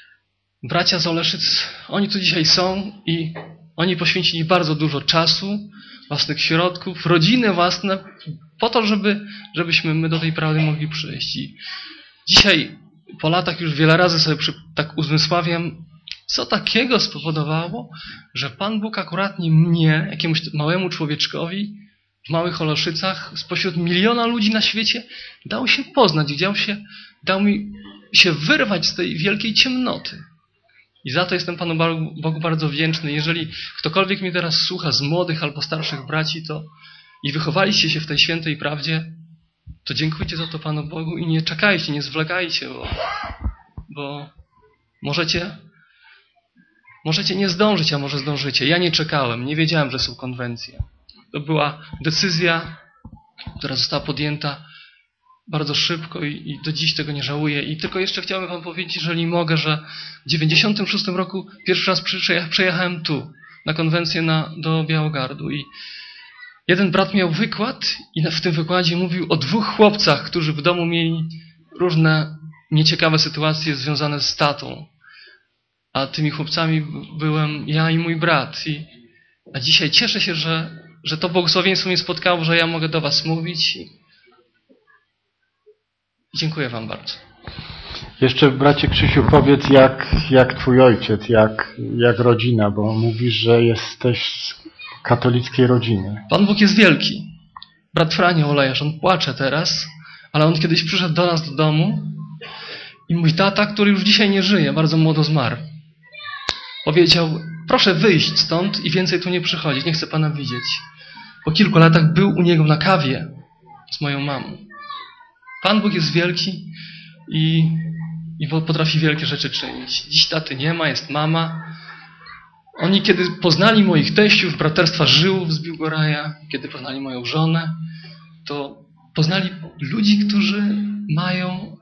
bracia z Oleszyc, oni tu dzisiaj są i oni poświęcili bardzo dużo czasu, własnych środków, rodziny własne, po to, żeby, żebyśmy my do tej prawdy mogli przyjść. I dzisiaj, po latach już wiele razy sobie przy, tak uzmysławiam, co takiego spowodowało, że Pan Bóg akuratnie mnie, jakiemuś małemu człowieczkowi w małych Oleszycach, spośród miliona ludzi na świecie, dał się poznać, dał, się, dał mi się wyrwać z tej wielkiej ciemnoty. I za to jestem Panu Bogu bardzo wdzięczny. Jeżeli ktokolwiek mnie teraz słucha z młodych albo starszych braci, to i wychowaliście się w tej świętej prawdzie, to dziękujcie za to Panu Bogu i nie czekajcie, nie zwlekajcie, bo, bo możecie, możecie nie zdążyć, a może zdążycie. Ja nie czekałem, nie wiedziałem, że są konwencje. To była decyzja, która została podjęta bardzo szybko i, i do dziś tego nie żałuję. I tylko jeszcze chciałbym wam powiedzieć, jeżeli mogę, że w dziewięćdziesiątym szóstym roku pierwszy raz przyjechałem tu, na konwencję na, do Białogardu i jeden brat miał wykład i w tym wykładzie mówił o dwóch chłopcach, którzy w domu mieli różne nieciekawe sytuacje związane z tatą. A tymi chłopcami byłem ja i mój brat. I, a dzisiaj cieszę się, że, że to błogosławieństwo mnie spotkało, że ja mogę do was mówić. I dziękuję wam bardzo. Jeszcze, bracie Krzysiu, powiedz, jak, jak twój ojciec, jak, jak rodzina, bo mówisz, że jesteś z katolickiej rodziny. Pan Bóg jest wielki. Brat Franio Olejarz, on płacze teraz, ale on kiedyś przyszedł do nas do domu i mój tata, który już dzisiaj nie żyje, bardzo młodo zmarł, powiedział, proszę wyjść stąd i więcej tu nie przychodzić, nie chcę pana widzieć. Po kilku latach był u niego na kawie z moją mamą. Pan Bóg jest wielki i, i potrafi wielkie rzeczy czynić. Dziś taty nie ma, jest mama. Oni kiedy poznali moich teściów, braterstwa Żyłów z Biłgoraja, kiedy poznali moją żonę, to poznali ludzi, którzy mają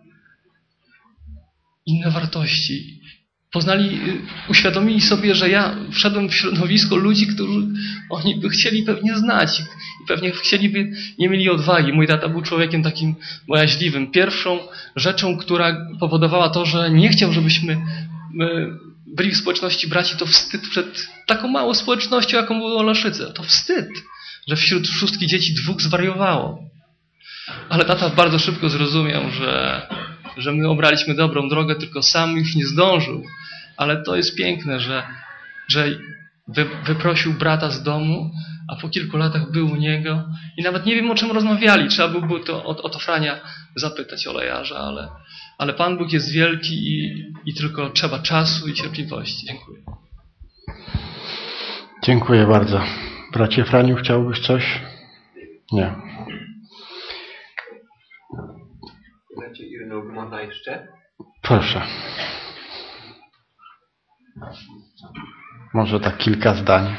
inne wartości. Poznali, uświadomili sobie, że ja wszedłem w środowisko ludzi, którzy oni by chcieli pewnie znać i pewnie chcieliby, nie mieli odwagi. Mój tata był człowiekiem takim bojaźliwym. Pierwszą rzeczą, która powodowała to, że nie chciał, żebyśmy byli w społeczności braci, to wstyd przed taką małą społecznością, jaką było Oleszyce. To wstyd, że wśród szóstki dzieci dwóch zwariowało. Ale tata bardzo szybko zrozumiał, że, że my obraliśmy dobrą drogę, tylko sam już nie zdążył. Ale to jest piękne, że, że wy, wyprosił brata z domu, a po kilku latach był u niego i nawet nie wiem, o czym rozmawiali. Trzeba byłoby to, o, o to Frania zapytać Olejarza, ale, ale Pan Bóg jest wielki i, i tylko trzeba czasu i cierpliwości. Dziękuję. Dziękuję bardzo. Bracie Franiu, chciałbyś coś? Nie. Bracie Irno, można jeszcze? Proszę. Może tak kilka zdań.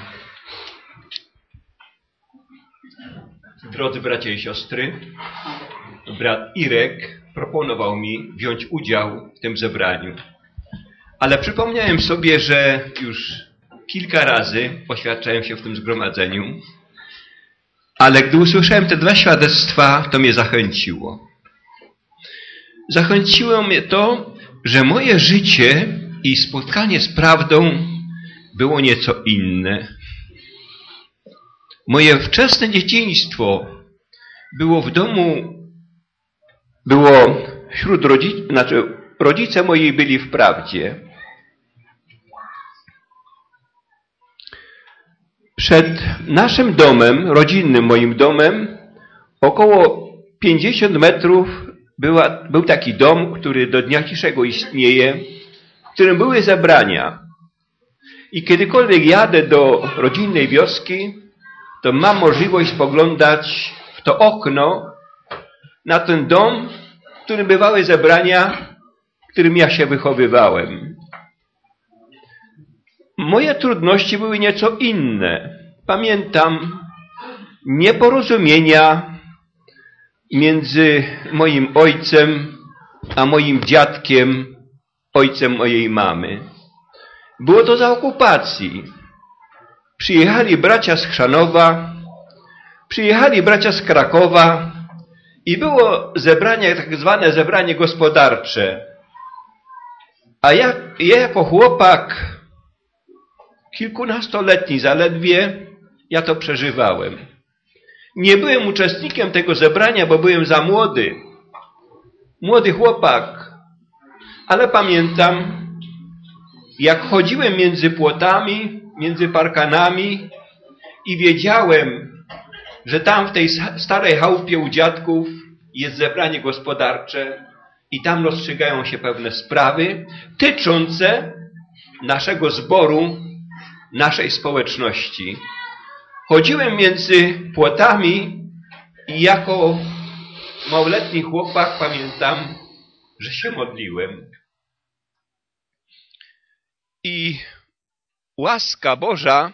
Drodzy bracia i siostry, brat Irek proponował mi wziąć udział w tym zebraniu. Ale przypomniałem sobie, że już kilka razy poświadczałem się w tym zgromadzeniu, ale gdy usłyszałem te dwa świadectwa, to mnie zachęciło. Zachęciło mnie to, że moje życie i spotkanie z prawdą było nieco inne. Moje wczesne dzieciństwo było w domu, było wśród rodziców, znaczy rodzice moi byli w prawdzie. Przed naszym domem, rodzinnym moim domem, około pięćdziesiąt metrów była, był taki dom, który do dnia dzisiejszego istnieje. którym były zebrania. I kiedykolwiek jadę do rodzinnej wioski, to mam możliwość spoglądać w to okno na ten dom, w którym bywały zebrania, w którym ja się wychowywałem. Moje trudności były nieco inne. Pamiętam nieporozumienia między moim ojcem a moim dziadkiem, ojcem mojej mamy. Było to za okupacji. Przyjechali bracia z Chrzanowa, przyjechali bracia z Krakowa i było zebranie, tak zwane zebranie gospodarcze. A ja, ja jako chłopak kilkunastoletni zaledwie, ja to przeżywałem. Nie byłem uczestnikiem tego zebrania, bo byłem za młody. Młody chłopak. Ale pamiętam, jak chodziłem między płotami, między parkanami i wiedziałem, że tam w tej starej chałupie u dziadków jest zebranie gospodarcze i tam rozstrzygają się pewne sprawy tyczące naszego zboru, naszej społeczności. Chodziłem między płotami i jako małoletni chłopak pamiętam, że się modliłem. I łaska Boża,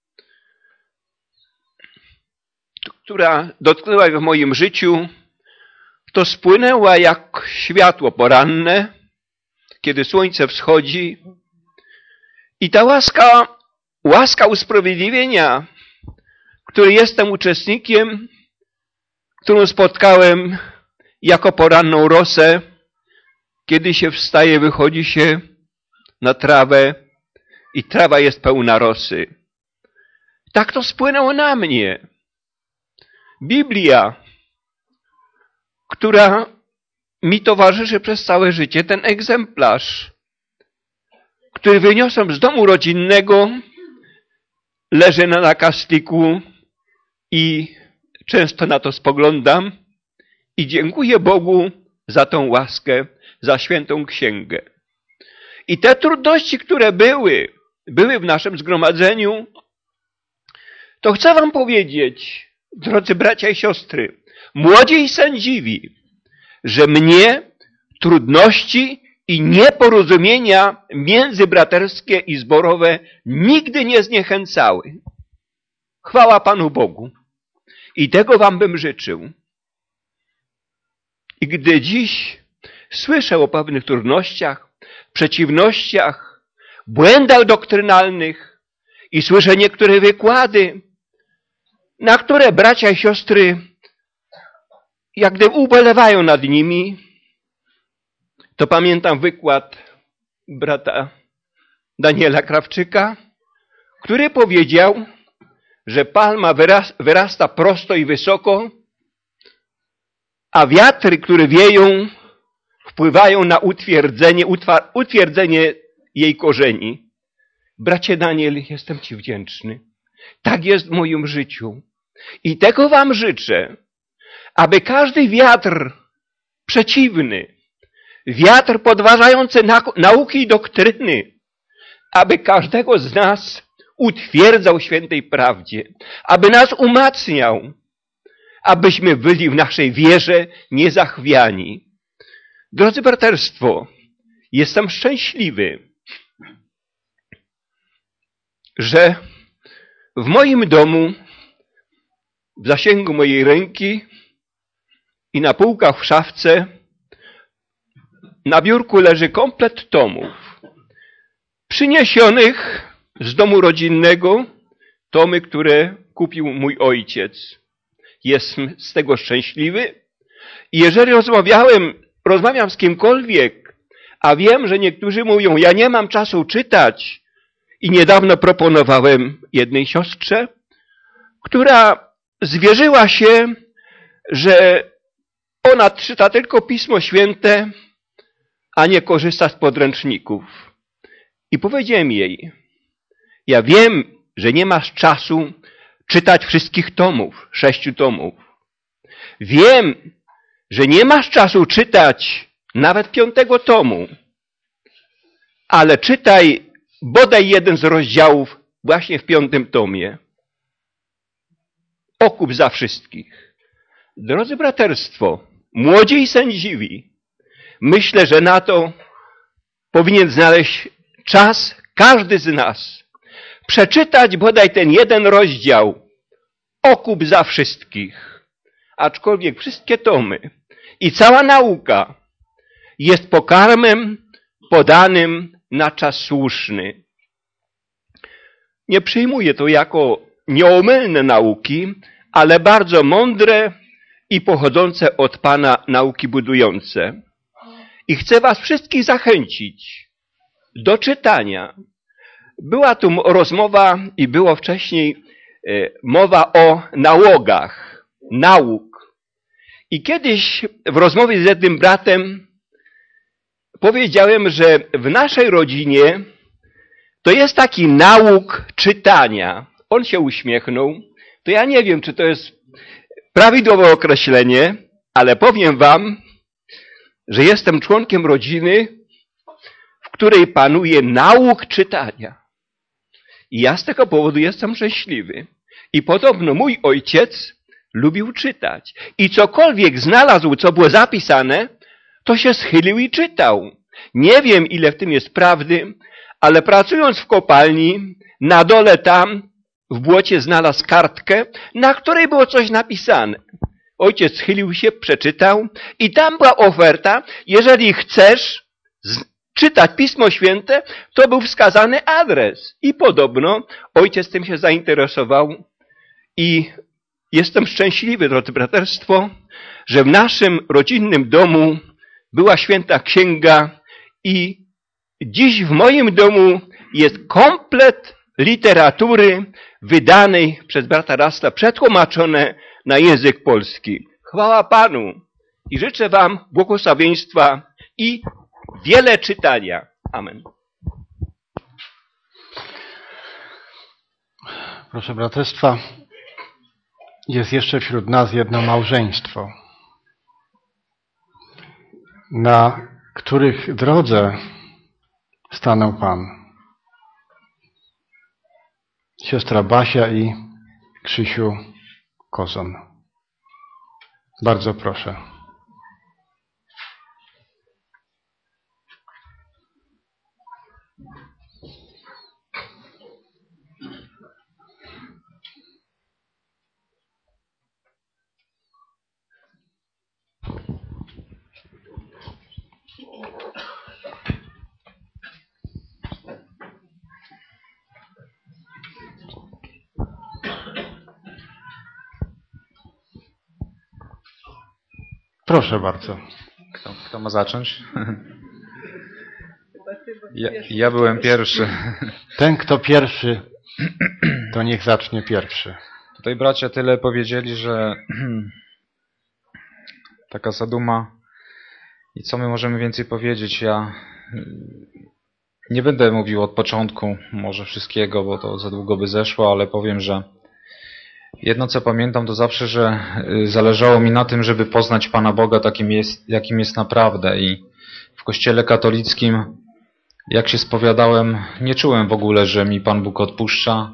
która dotknęła w moim życiu, to spłynęła jak światło poranne, kiedy słońce wschodzi. I ta łaska, łaska usprawiedliwienia, której jestem uczestnikiem, którą spotkałem jako poranną rosę, kiedy się wstaje, wychodzi się na trawę i trawa jest pełna rosy. Tak to spłynęło na mnie. Biblia, która mi towarzyszy przez całe życie, ten egzemplarz, który wyniosłem z domu rodzinnego, leży na nakastliku i często na to spoglądam i dziękuję Bogu za tą łaskę, za świętą księgę. I te trudności, które były, były w naszym zgromadzeniu, to chcę wam powiedzieć, drodzy bracia i siostry, młodzi i sędziwi, że mnie trudności i nieporozumienia międzybraterskie i zborowe nigdy nie zniechęcały. Chwała Panu Bogu. I tego wam bym życzył. I gdy dziś słyszę o pewnych trudnościach, przeciwnościach, błędach doktrynalnych i słyszę niektóre wykłady, na które bracia i siostry jak gdyby ubolewają nad nimi, to pamiętam wykład brata Daniela Krawczyka, który powiedział, że palma wyrasta prosto i wysoko, a wiatry, które wieją, wpływają na utwierdzenie, utwierdzenie jej korzeni. Bracie Daniel, jestem ci wdzięczny. Tak jest w moim życiu. I tego wam życzę, aby każdy wiatr przeciwny, wiatr podważający nauki i doktryny, aby każdego z nas utwierdzał w świętej prawdzie, aby nas umacniał, abyśmy byli w naszej wierze niezachwiani. Drodzy braterstwo, jestem szczęśliwy, że w moim domu, w zasięgu mojej ręki i na półkach w szafce, na biurku leży komplet tomów przyniesionych z domu rodzinnego, tomy, które kupił mój ojciec. Jestem z tego szczęśliwy i jeżeli rozmawiałem, rozmawiam z kimkolwiek, a wiem, że niektórzy mówią, ja nie mam czasu czytać i niedawno proponowałem jednej siostrze, która zwierzyła się, że ona czyta tylko Pismo Święte, a nie korzysta z podręczników. I powiedziałem jej, ja wiem, że nie masz czasu czytać wszystkich tomów, sześciu tomów. Wiem, że nie masz czasu czytać nawet piątego tomu. ale czytaj bodaj jeden z rozdziałów właśnie w piątym tomie. Okup za wszystkich. Drodzy braterstwo, młodzi i sędziwi, myślę, że na to powinien znaleźć czas każdy z nas. Przeczytać bodaj ten jeden rozdział. Okup za wszystkich. Aczkolwiek wszystkie tomy i cała nauka jest pokarmem podanym na czas słuszny. Nie przyjmuję to jako nieomylne nauki, ale bardzo mądre i pochodzące od Pana nauki budujące. I chcę was wszystkich zachęcić do czytania. Była tu rozmowa i było wcześniej mowa o nałogach, nauk. I kiedyś w rozmowie z jednym bratem powiedziałem, że w naszej rodzinie to jest taki nauk czytania. On się uśmiechnął. To ja nie wiem, czy to jest prawidłowe określenie, ale powiem wam, że jestem członkiem rodziny, w której panuje nauk czytania. I ja z tego powodu jestem szczęśliwy. I podobno mój ojciec lubił czytać. I cokolwiek znalazł, co było zapisane, to się schylił i czytał. Nie wiem, ile w tym jest prawdy, ale pracując w kopalni, na dole tam, w błocie znalazł kartkę, na której było coś napisane. Ojciec schylił się, przeczytał i tam była oferta, jeżeli chcesz czytać Pismo Święte, to był wskazany adres. I podobno ojciec tym się zainteresował i jestem szczęśliwy, drodzy braterstwo, że w naszym rodzinnym domu była święta księga i dziś w moim domu jest komplet literatury wydanej przez brata Rasta, przetłumaczone na język polski. Chwała Panu i życzę wam błogosławieństwa i wiele czytania. Amen. Proszę braterstwa, jest jeszcze wśród nas jedno małżeństwo, na których drodze stanął Pan. Siostra Basia i Krzysiu Kozon. Bardzo proszę. Proszę bardzo. Kto, kto ma zacząć? Ja, ja byłem pierwszy. Ten, kto pierwszy, to niech zacznie pierwszy. Tutaj bracia tyle powiedzieli, że taka zaduma i co my możemy więcej powiedzieć. Ja nie będę mówił od początku może wszystkiego, bo to za długo by zeszło, ale powiem, że jedno, co pamiętam, to zawsze, że zależało mi na tym, żeby poznać Pana Boga takim jest, jakim jest naprawdę. I w Kościele katolickim, jak się spowiadałem, nie czułem w ogóle, że mi Pan Bóg odpuszcza.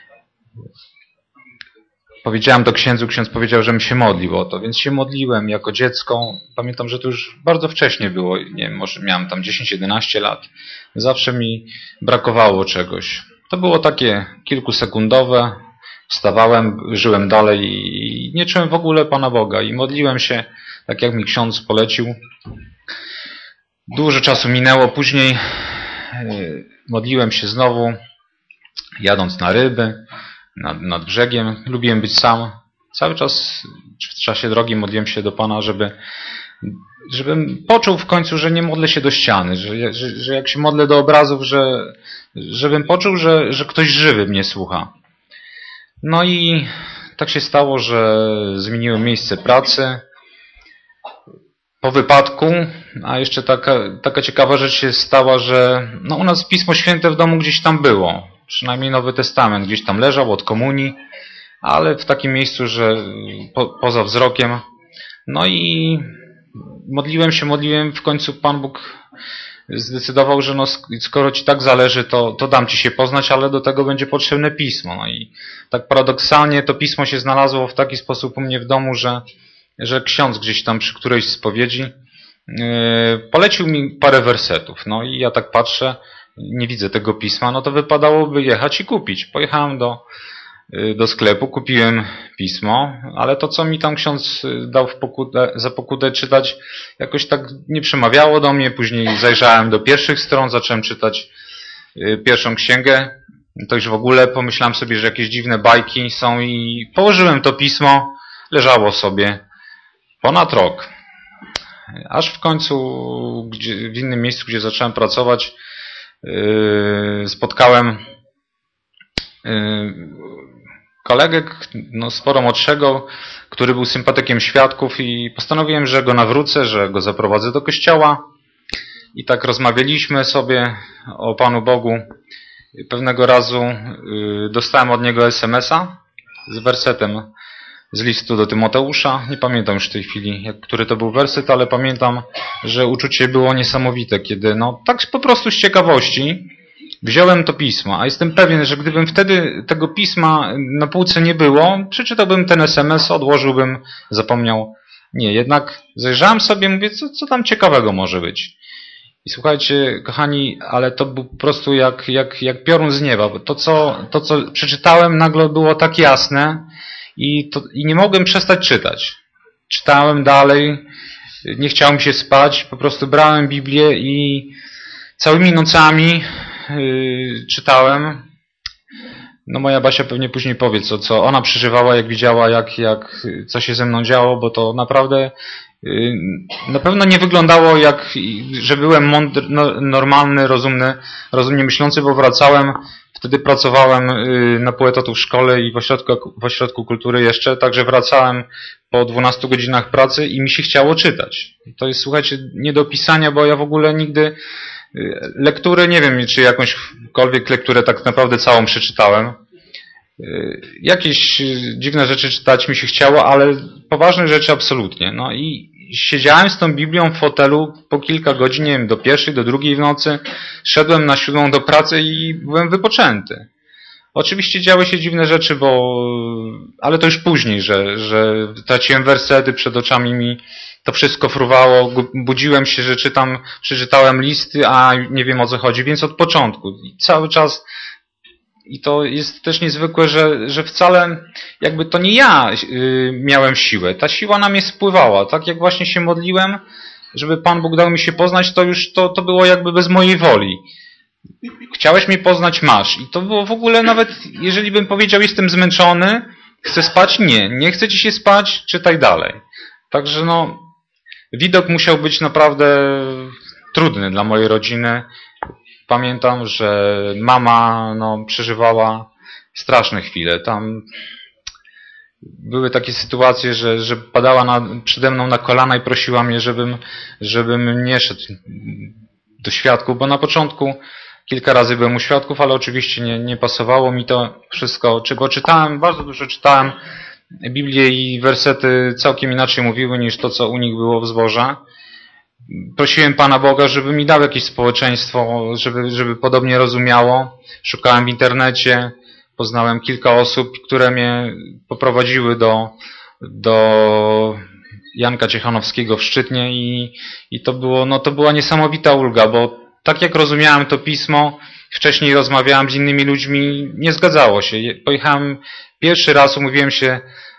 Powiedziałem to księdzu, ksiądz powiedział, żebym się modlił o to, więc się modliłem jako dziecko. Pamiętam, że to już bardzo wcześnie było, nie wiem, może miałem tam dziesięć jedenaście lat. Zawsze mi brakowało czegoś. To było takie kilkusekundowe. Wstawałem, żyłem dalej i nie czułem w ogóle Pana Boga i modliłem się, tak jak mi ksiądz polecił. Dużo czasu minęło, później modliłem się znowu, jadąc na ryby, nad, nad brzegiem. Lubiłem być sam. Cały czas w czasie drogi modliłem się do Pana, żeby, żebym poczuł w końcu, że nie modlę się do ściany, że, że, że jak się modlę do obrazów, że, żebym poczuł, że, że ktoś żywy mnie słucha. No i tak się stało, że zmieniłem miejsce pracy po wypadku, a jeszcze taka, taka ciekawa rzecz się stała, że no u nas Pismo Święte w domu gdzieś tam było, przynajmniej Nowy Testament gdzieś tam leżał od komunii, ale w takim miejscu, że po, poza wzrokiem. No i modliłem się, modliłem, w końcu Pan Bóg zdecydował, że no, skoro ci tak zależy, to, to dam ci się poznać, ale do tego będzie potrzebne pismo. No i tak paradoksalnie to pismo się znalazło w taki sposób u mnie w domu, że, że ksiądz gdzieś tam przy którejś spowiedzi yy, polecił mi parę wersetów. No i ja tak patrzę, nie widzę tego pisma, no to wypadałoby jechać i kupić. Pojechałem do, yy, do sklepu, kupiłem pismo, ale to, co mi tam ksiądz dał w pokutę, za pokutę czytać, jakoś tak nie przemawiało do mnie. Później zajrzałem do pierwszych stron, zacząłem czytać yy, pierwszą księgę. To już w ogóle pomyślałem sobie, że jakieś dziwne bajki są i położyłem to pismo, leżało sobie ponad rok. Aż w końcu gdzie, w innym miejscu, gdzie zacząłem pracować, yy, spotkałem yy, kolegę, no, sporo młodszego, który był sympatykiem świadków i postanowiłem, że go nawrócę, że go zaprowadzę do kościoła. I tak rozmawialiśmy sobie o Panu Bogu. Pewnego razu yy, dostałem od niego es em es a z wersetem z listu do Tymoteusza. Nie pamiętam już w tej chwili, jak, który to był werset, ale pamiętam, że uczucie było niesamowite, kiedy no tak po prostu z ciekawości wziąłem to pismo, a jestem pewien, że gdybym wtedy tego pisma na półce nie było, przeczytałbym ten es em es, odłożyłbym, zapomniał. Nie, jednak zajrzałem sobie, mówię, co, co tam ciekawego może być. I słuchajcie, kochani, ale to był po prostu jak, jak, jak piorun z nieba. To co, to, co przeczytałem, nagle było tak jasne i, to, i nie mogłem przestać czytać. Czytałem dalej, nie chciało mi się spać, po prostu brałem Biblię i całymi nocami yy, czytałem. No moja Basia pewnie później powie, co, co ona przeżywała, jak widziała, jak, jak, co się ze mną działo, bo to naprawdę na pewno nie wyglądało jak, że byłem mądry, no, normalny, rozumny, rozumnie myślący, bo wracałem, wtedy pracowałem na pół etatu w szkole i w ośrodku, w ośrodku kultury jeszcze, także wracałem po dwunastu godzinach pracy i mi się chciało czytać. To jest, słuchajcie, nie do opisania, bo ja w ogóle nigdy lektury, nie wiem, czy jakąśkolwiek lekturę tak naprawdę całą przeczytałem. Jakieś dziwne rzeczy czytać mi się chciało, ale poważne rzeczy absolutnie. No i siedziałem z tą Biblią w fotelu po kilka godzin, nie wiem, do pierwszej, do drugiej w nocy. Szedłem na siódmą do pracy i byłem wypoczęty. Oczywiście działy się dziwne rzeczy, bo, ale to już później, że, że traciłem wersety, przed oczami mi to wszystko fruwało, budziłem się, że czytam, przeczytałem listy, a nie wiem o co chodzi, więc od początku. I cały czas. I to jest też niezwykłe, że, że wcale jakby to nie ja yy, miałem siłę. Ta siła na mnie spływała. Tak jak właśnie się modliłem, żeby Pan Bóg dał mi się poznać, to już to, to było jakby bez mojej woli. Chciałeś mnie poznać, masz. I to było w ogóle nawet, jeżeli bym powiedział, jestem zmęczony, chcę spać, nie. Nie chce ci się spać, czytaj dalej. Także no, widok musiał być naprawdę trudny dla mojej rodziny. Pamiętam, że mama no, przeżywała straszne chwile. Tam były takie sytuacje, że, że padała na, przede mną na kolana i prosiła mnie, żebym, żebym nie szedł do świadków, bo na początku kilka razy byłem u świadków, ale oczywiście nie, nie pasowało mi to wszystko. Bo czytałem, bardzo dużo czytałem Biblię i wersety całkiem inaczej mówiły niż to, co u nich było w zborze. Prosiłem Pana Boga, żeby mi dał jakieś społeczeństwo, żeby, żeby podobnie rozumiało. Szukałem w internecie, poznałem kilka osób, które mnie poprowadziły do, do Janka Ciechanowskiego w Szczytnie i, i to było, no to była niesamowita ulga, bo tak jak rozumiałem to pismo, wcześniej rozmawiałem z innymi ludźmi, nie zgadzało się. Pojechałem pierwszy raz, umówiłem się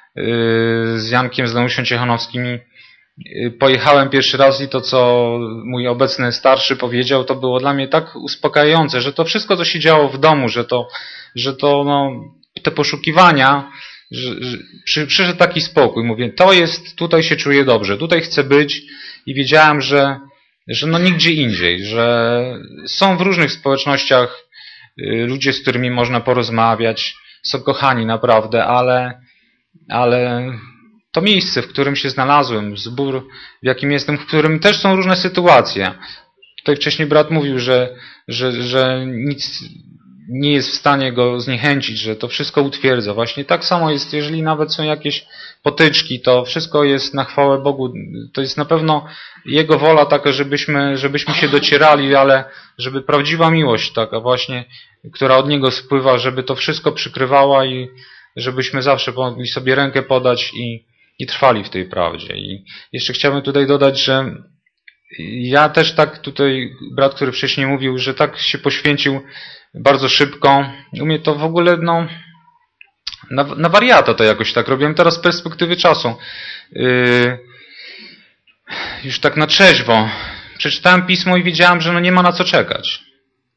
z Jankiem, z Danusią Ciechanowskimi. Pojechałem pierwszy raz i to, co mój obecny starszy powiedział, to było dla mnie tak uspokajające, że to wszystko, co się działo w domu, że to, że to no, te poszukiwania, że, że przy, przyszedł taki spokój. Mówię, to jest, tutaj się czuję dobrze, tutaj chcę być i wiedziałem, że, że no nigdzie indziej, że są w różnych społecznościach ludzie, z którymi można porozmawiać, są kochani naprawdę, ale, ale to miejsce, w którym się znalazłem, zbór, w jakim jestem, w którym też są różne sytuacje. Tutaj wcześniej brat mówił, że, że, że nic nie jest w stanie go zniechęcić, że to wszystko utwierdza. Właśnie tak samo jest, jeżeli nawet są jakieś potyczki, to wszystko jest na chwałę Bogu. To jest na pewno Jego wola taka, żebyśmy, żebyśmy się docierali, ale żeby prawdziwa miłość taka właśnie, która od Niego spływa, żeby to wszystko przykrywała i żebyśmy zawsze mogli sobie rękę podać i, i trwali w tej prawdzie. I jeszcze chciałbym tutaj dodać, że ja też tak tutaj, brat, który wcześniej mówił, że tak się poświęcił bardzo szybko. U mnie to w ogóle, no, na, na wariata to jakoś tak robiłem. Teraz z perspektywy czasu. Yy, już tak na trzeźwo. Przeczytałem pismo i wiedziałem, że no nie ma na co czekać.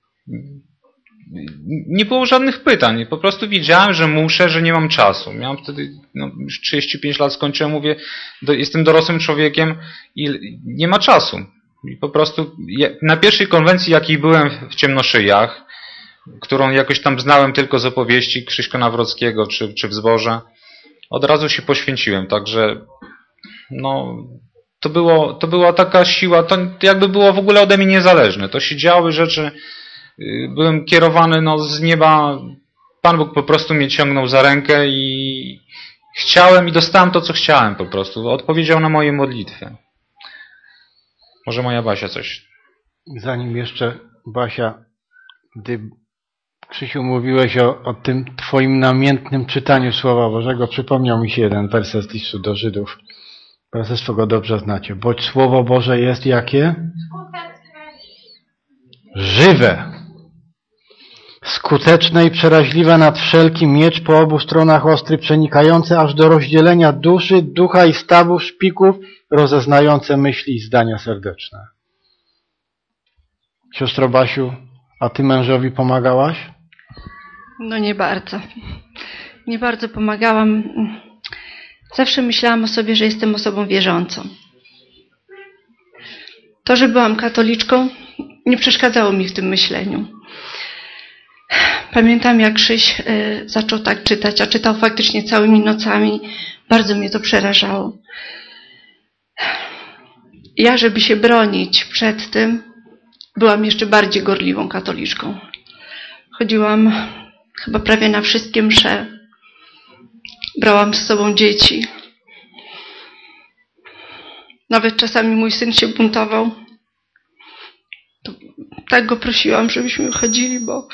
Nie było żadnych pytań. Po prostu wiedziałem, że muszę, że nie mam czasu. Miałem wtedy no, już trzydzieści pięć lat, skończyłem, mówię, do, jestem dorosłym człowiekiem i nie ma czasu. I po prostu ja, na pierwszej konwencji, jakiej byłem w Ciemnoszyjach, którą jakoś tam znałem tylko z opowieści Krzyśka Nawrockiego czy, czy w Zborze, od razu się poświęciłem. Także no, to, było, to była taka siła, to jakby było w ogóle ode mnie niezależne. To się działy rzeczy, byłem kierowany no, z nieba, Pan Bóg po prostu mnie ciągnął za rękę i chciałem i dostałem to, co chciałem po prostu. Odpowiedział na moje modlitwy. Może moja Basia coś. Zanim jeszcze, Basia, gdy Krzysiu mówiłeś o, o tym twoim namiętnym czytaniu Słowa Bożego, przypomniał mi się jeden werset z listu do Żydów. Proroctwo go dobrze znacie. Boć Słowo Boże jest jakie? Żywe, skuteczne i przeraźliwe nad wszelki miecz po obu stronach ostry, przenikające aż do rozdzielenia duszy, ducha i stawów, szpików, rozeznające myśli i zdania serdeczne. Siostro Basiu, a ty mężowi pomagałaś? No nie bardzo. Nie bardzo pomagałam. Zawsze myślałam o sobie, że jestem osobą wierzącą. To, że byłam katoliczką, nie przeszkadzało mi w tym myśleniu. Pamiętam, jak Krzyś y, zaczął tak czytać, a czytał faktycznie całymi nocami. Bardzo mnie to przerażało. Ja, żeby się bronić przed tym, byłam jeszcze bardziej gorliwą katoliczką. Chodziłam chyba prawie na wszystkie msze. Brałam z sobą dzieci. Nawet czasami mój syn się buntował. To tak go prosiłam, żebyśmy chodzili, bo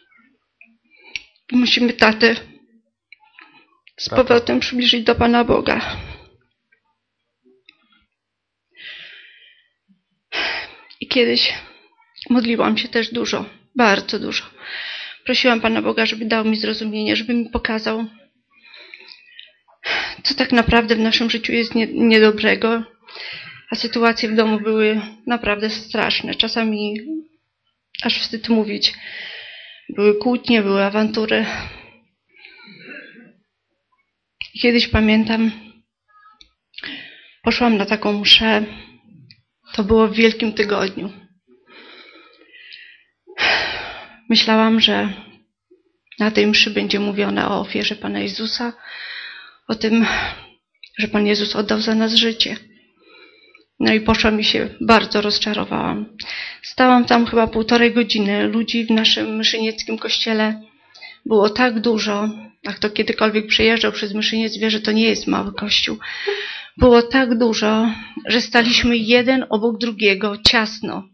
musimy tatę z powrotem przybliżyć do Pana Boga. I kiedyś modliłam się też dużo, bardzo dużo. Prosiłam Pana Boga, żeby dał mi zrozumienie, żeby mi pokazał, co tak naprawdę w naszym życiu jest nie, niedobrego. A sytuacje w domu były naprawdę straszne. Czasami aż wstyd mówić. Były kłótnie, były awantury. I kiedyś pamiętam, poszłam na taką mszę. To było w Wielkim Tygodniu. Myślałam, że na tej mszy będzie mówione o ofierze Pana Jezusa, o tym, że Pan Jezus oddał za nas życie. No i poszłam i się bardzo rozczarowałam. Stałam tam chyba półtorej godziny. Ludzi w naszym myszynieckim kościele było tak dużo. A kto kiedykolwiek przejeżdżał przez Myszyniec wie, że to nie jest mały kościół. Było tak dużo, że staliśmy jeden obok drugiego, ciasno.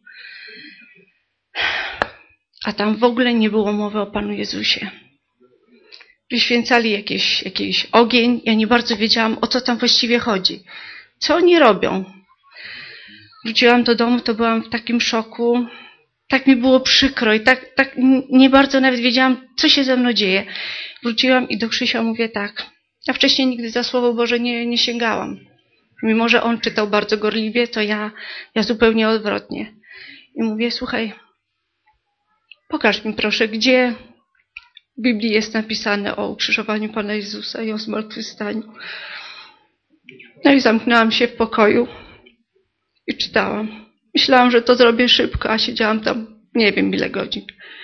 A tam w ogóle nie było mowy o Panu Jezusie. Wyświęcali jakieś, jakiś ogień. Ja nie bardzo wiedziałam, o co tam właściwie chodzi. Co oni robią? Wróciłam do domu, to byłam w takim szoku. Tak mi było przykro i tak, tak nie bardzo nawet wiedziałam, co się ze mną dzieje. Wróciłam i do Krzysia mówię tak. Ja wcześniej nigdy za Słowo Boże nie, nie sięgałam. Mimo że on czytał bardzo gorliwie, to ja, ja zupełnie odwrotnie. I mówię, słuchaj, pokaż mi proszę, gdzie w Biblii jest napisane o ukrzyżowaniu Pana Jezusa i o zmartwychwstaniu. No i zamknęłam się w pokoju i czytałam. Myślałam, że to zrobię szybko, a siedziałam tam nie wiem ile godzin.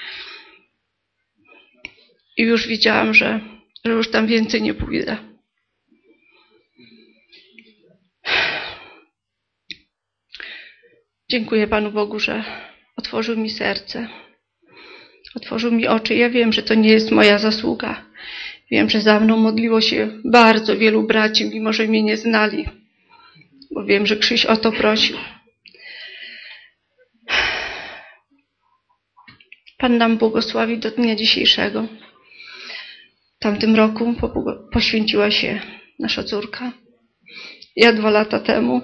I już widziałam, że, że już tam więcej nie pójdę. Dziękuję Panu Bogu, że otworzył mi serce. Otworzył mi oczy. Ja wiem, że to nie jest moja zasługa. Wiem, że za mną modliło się bardzo wielu braci, mimo że mnie nie znali. Bo wiem, że Krzyś o to prosił. Pan nam błogosławi do dnia dzisiejszego. W tamtym roku poświęciła się nasza córka. Ja dwa lata temu.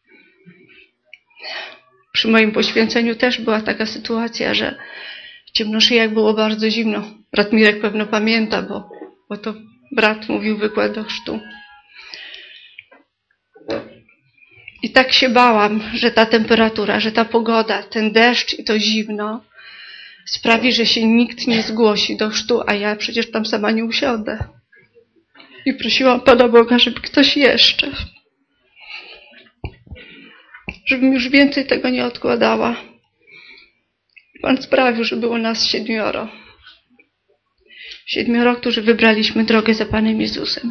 Przy moim poświęceniu też była taka sytuacja, że w Ciemnoszyjach było bardzo zimno. Brat Mirek pewno pamięta, bo, bo to brat mówił wykład do chrztu. I tak się bałam, że ta temperatura, że ta pogoda, ten deszcz i to zimno sprawi, że się nikt nie zgłosi do chrztu, a ja przecież tam sama nie usiądę. I prosiłam Pana Boga, żeby ktoś jeszcze, żebym już więcej tego nie odkładała. Pan sprawił, że było nas siedmioro. Siedmioro, którzy wybraliśmy drogę za Panem Jezusem.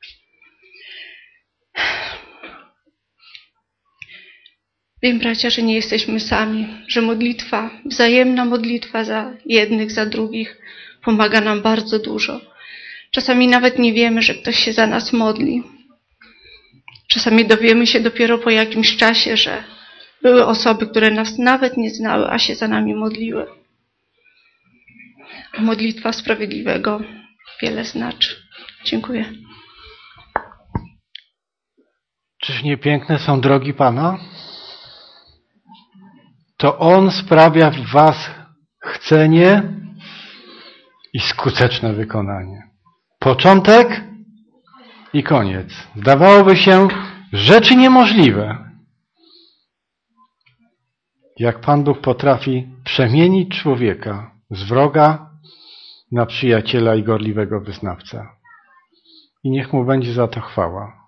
Wiem, bracia, że nie jesteśmy sami, że modlitwa, wzajemna modlitwa za jednych, za drugich pomaga nam bardzo dużo. Czasami nawet nie wiemy, że ktoś się za nas modli. Czasami dowiemy się dopiero po jakimś czasie, że były osoby, które nas nawet nie znały, a się za nami modliły. A modlitwa sprawiedliwego wiele znaczy. Dziękuję. Czyż nie piękne są drogi Pana? To On sprawia w was chcenie i skuteczne wykonanie. Początek i koniec. Zdawałoby się rzeczy niemożliwe. Jak Pan Bóg potrafi przemienić człowieka z wroga na przyjaciela i gorliwego wyznawcę. I niech Mu będzie za to chwała.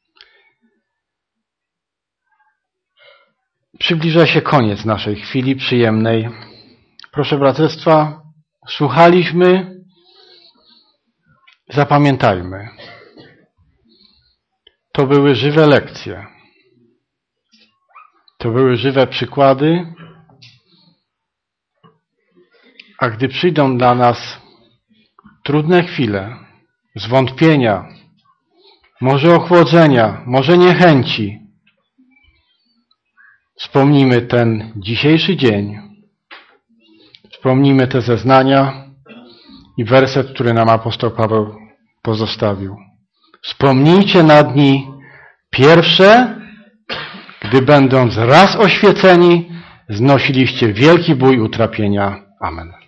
Przybliża się koniec naszej chwili przyjemnej. Proszę braterstwa, słuchaliśmy, zapamiętajmy. To były żywe lekcje. To były żywe przykłady. A gdy przyjdą dla nas trudne chwile, zwątpienia, może ochłodzenia, może niechęci, wspomnijmy ten dzisiejszy dzień, wspomnijmy te zeznania i werset, który nam apostoł Paweł pozostawił. Wspomnijcie na dni pierwsze, gdy będąc raz oświeceni, znosiliście wielki bój utrapienia. Amen.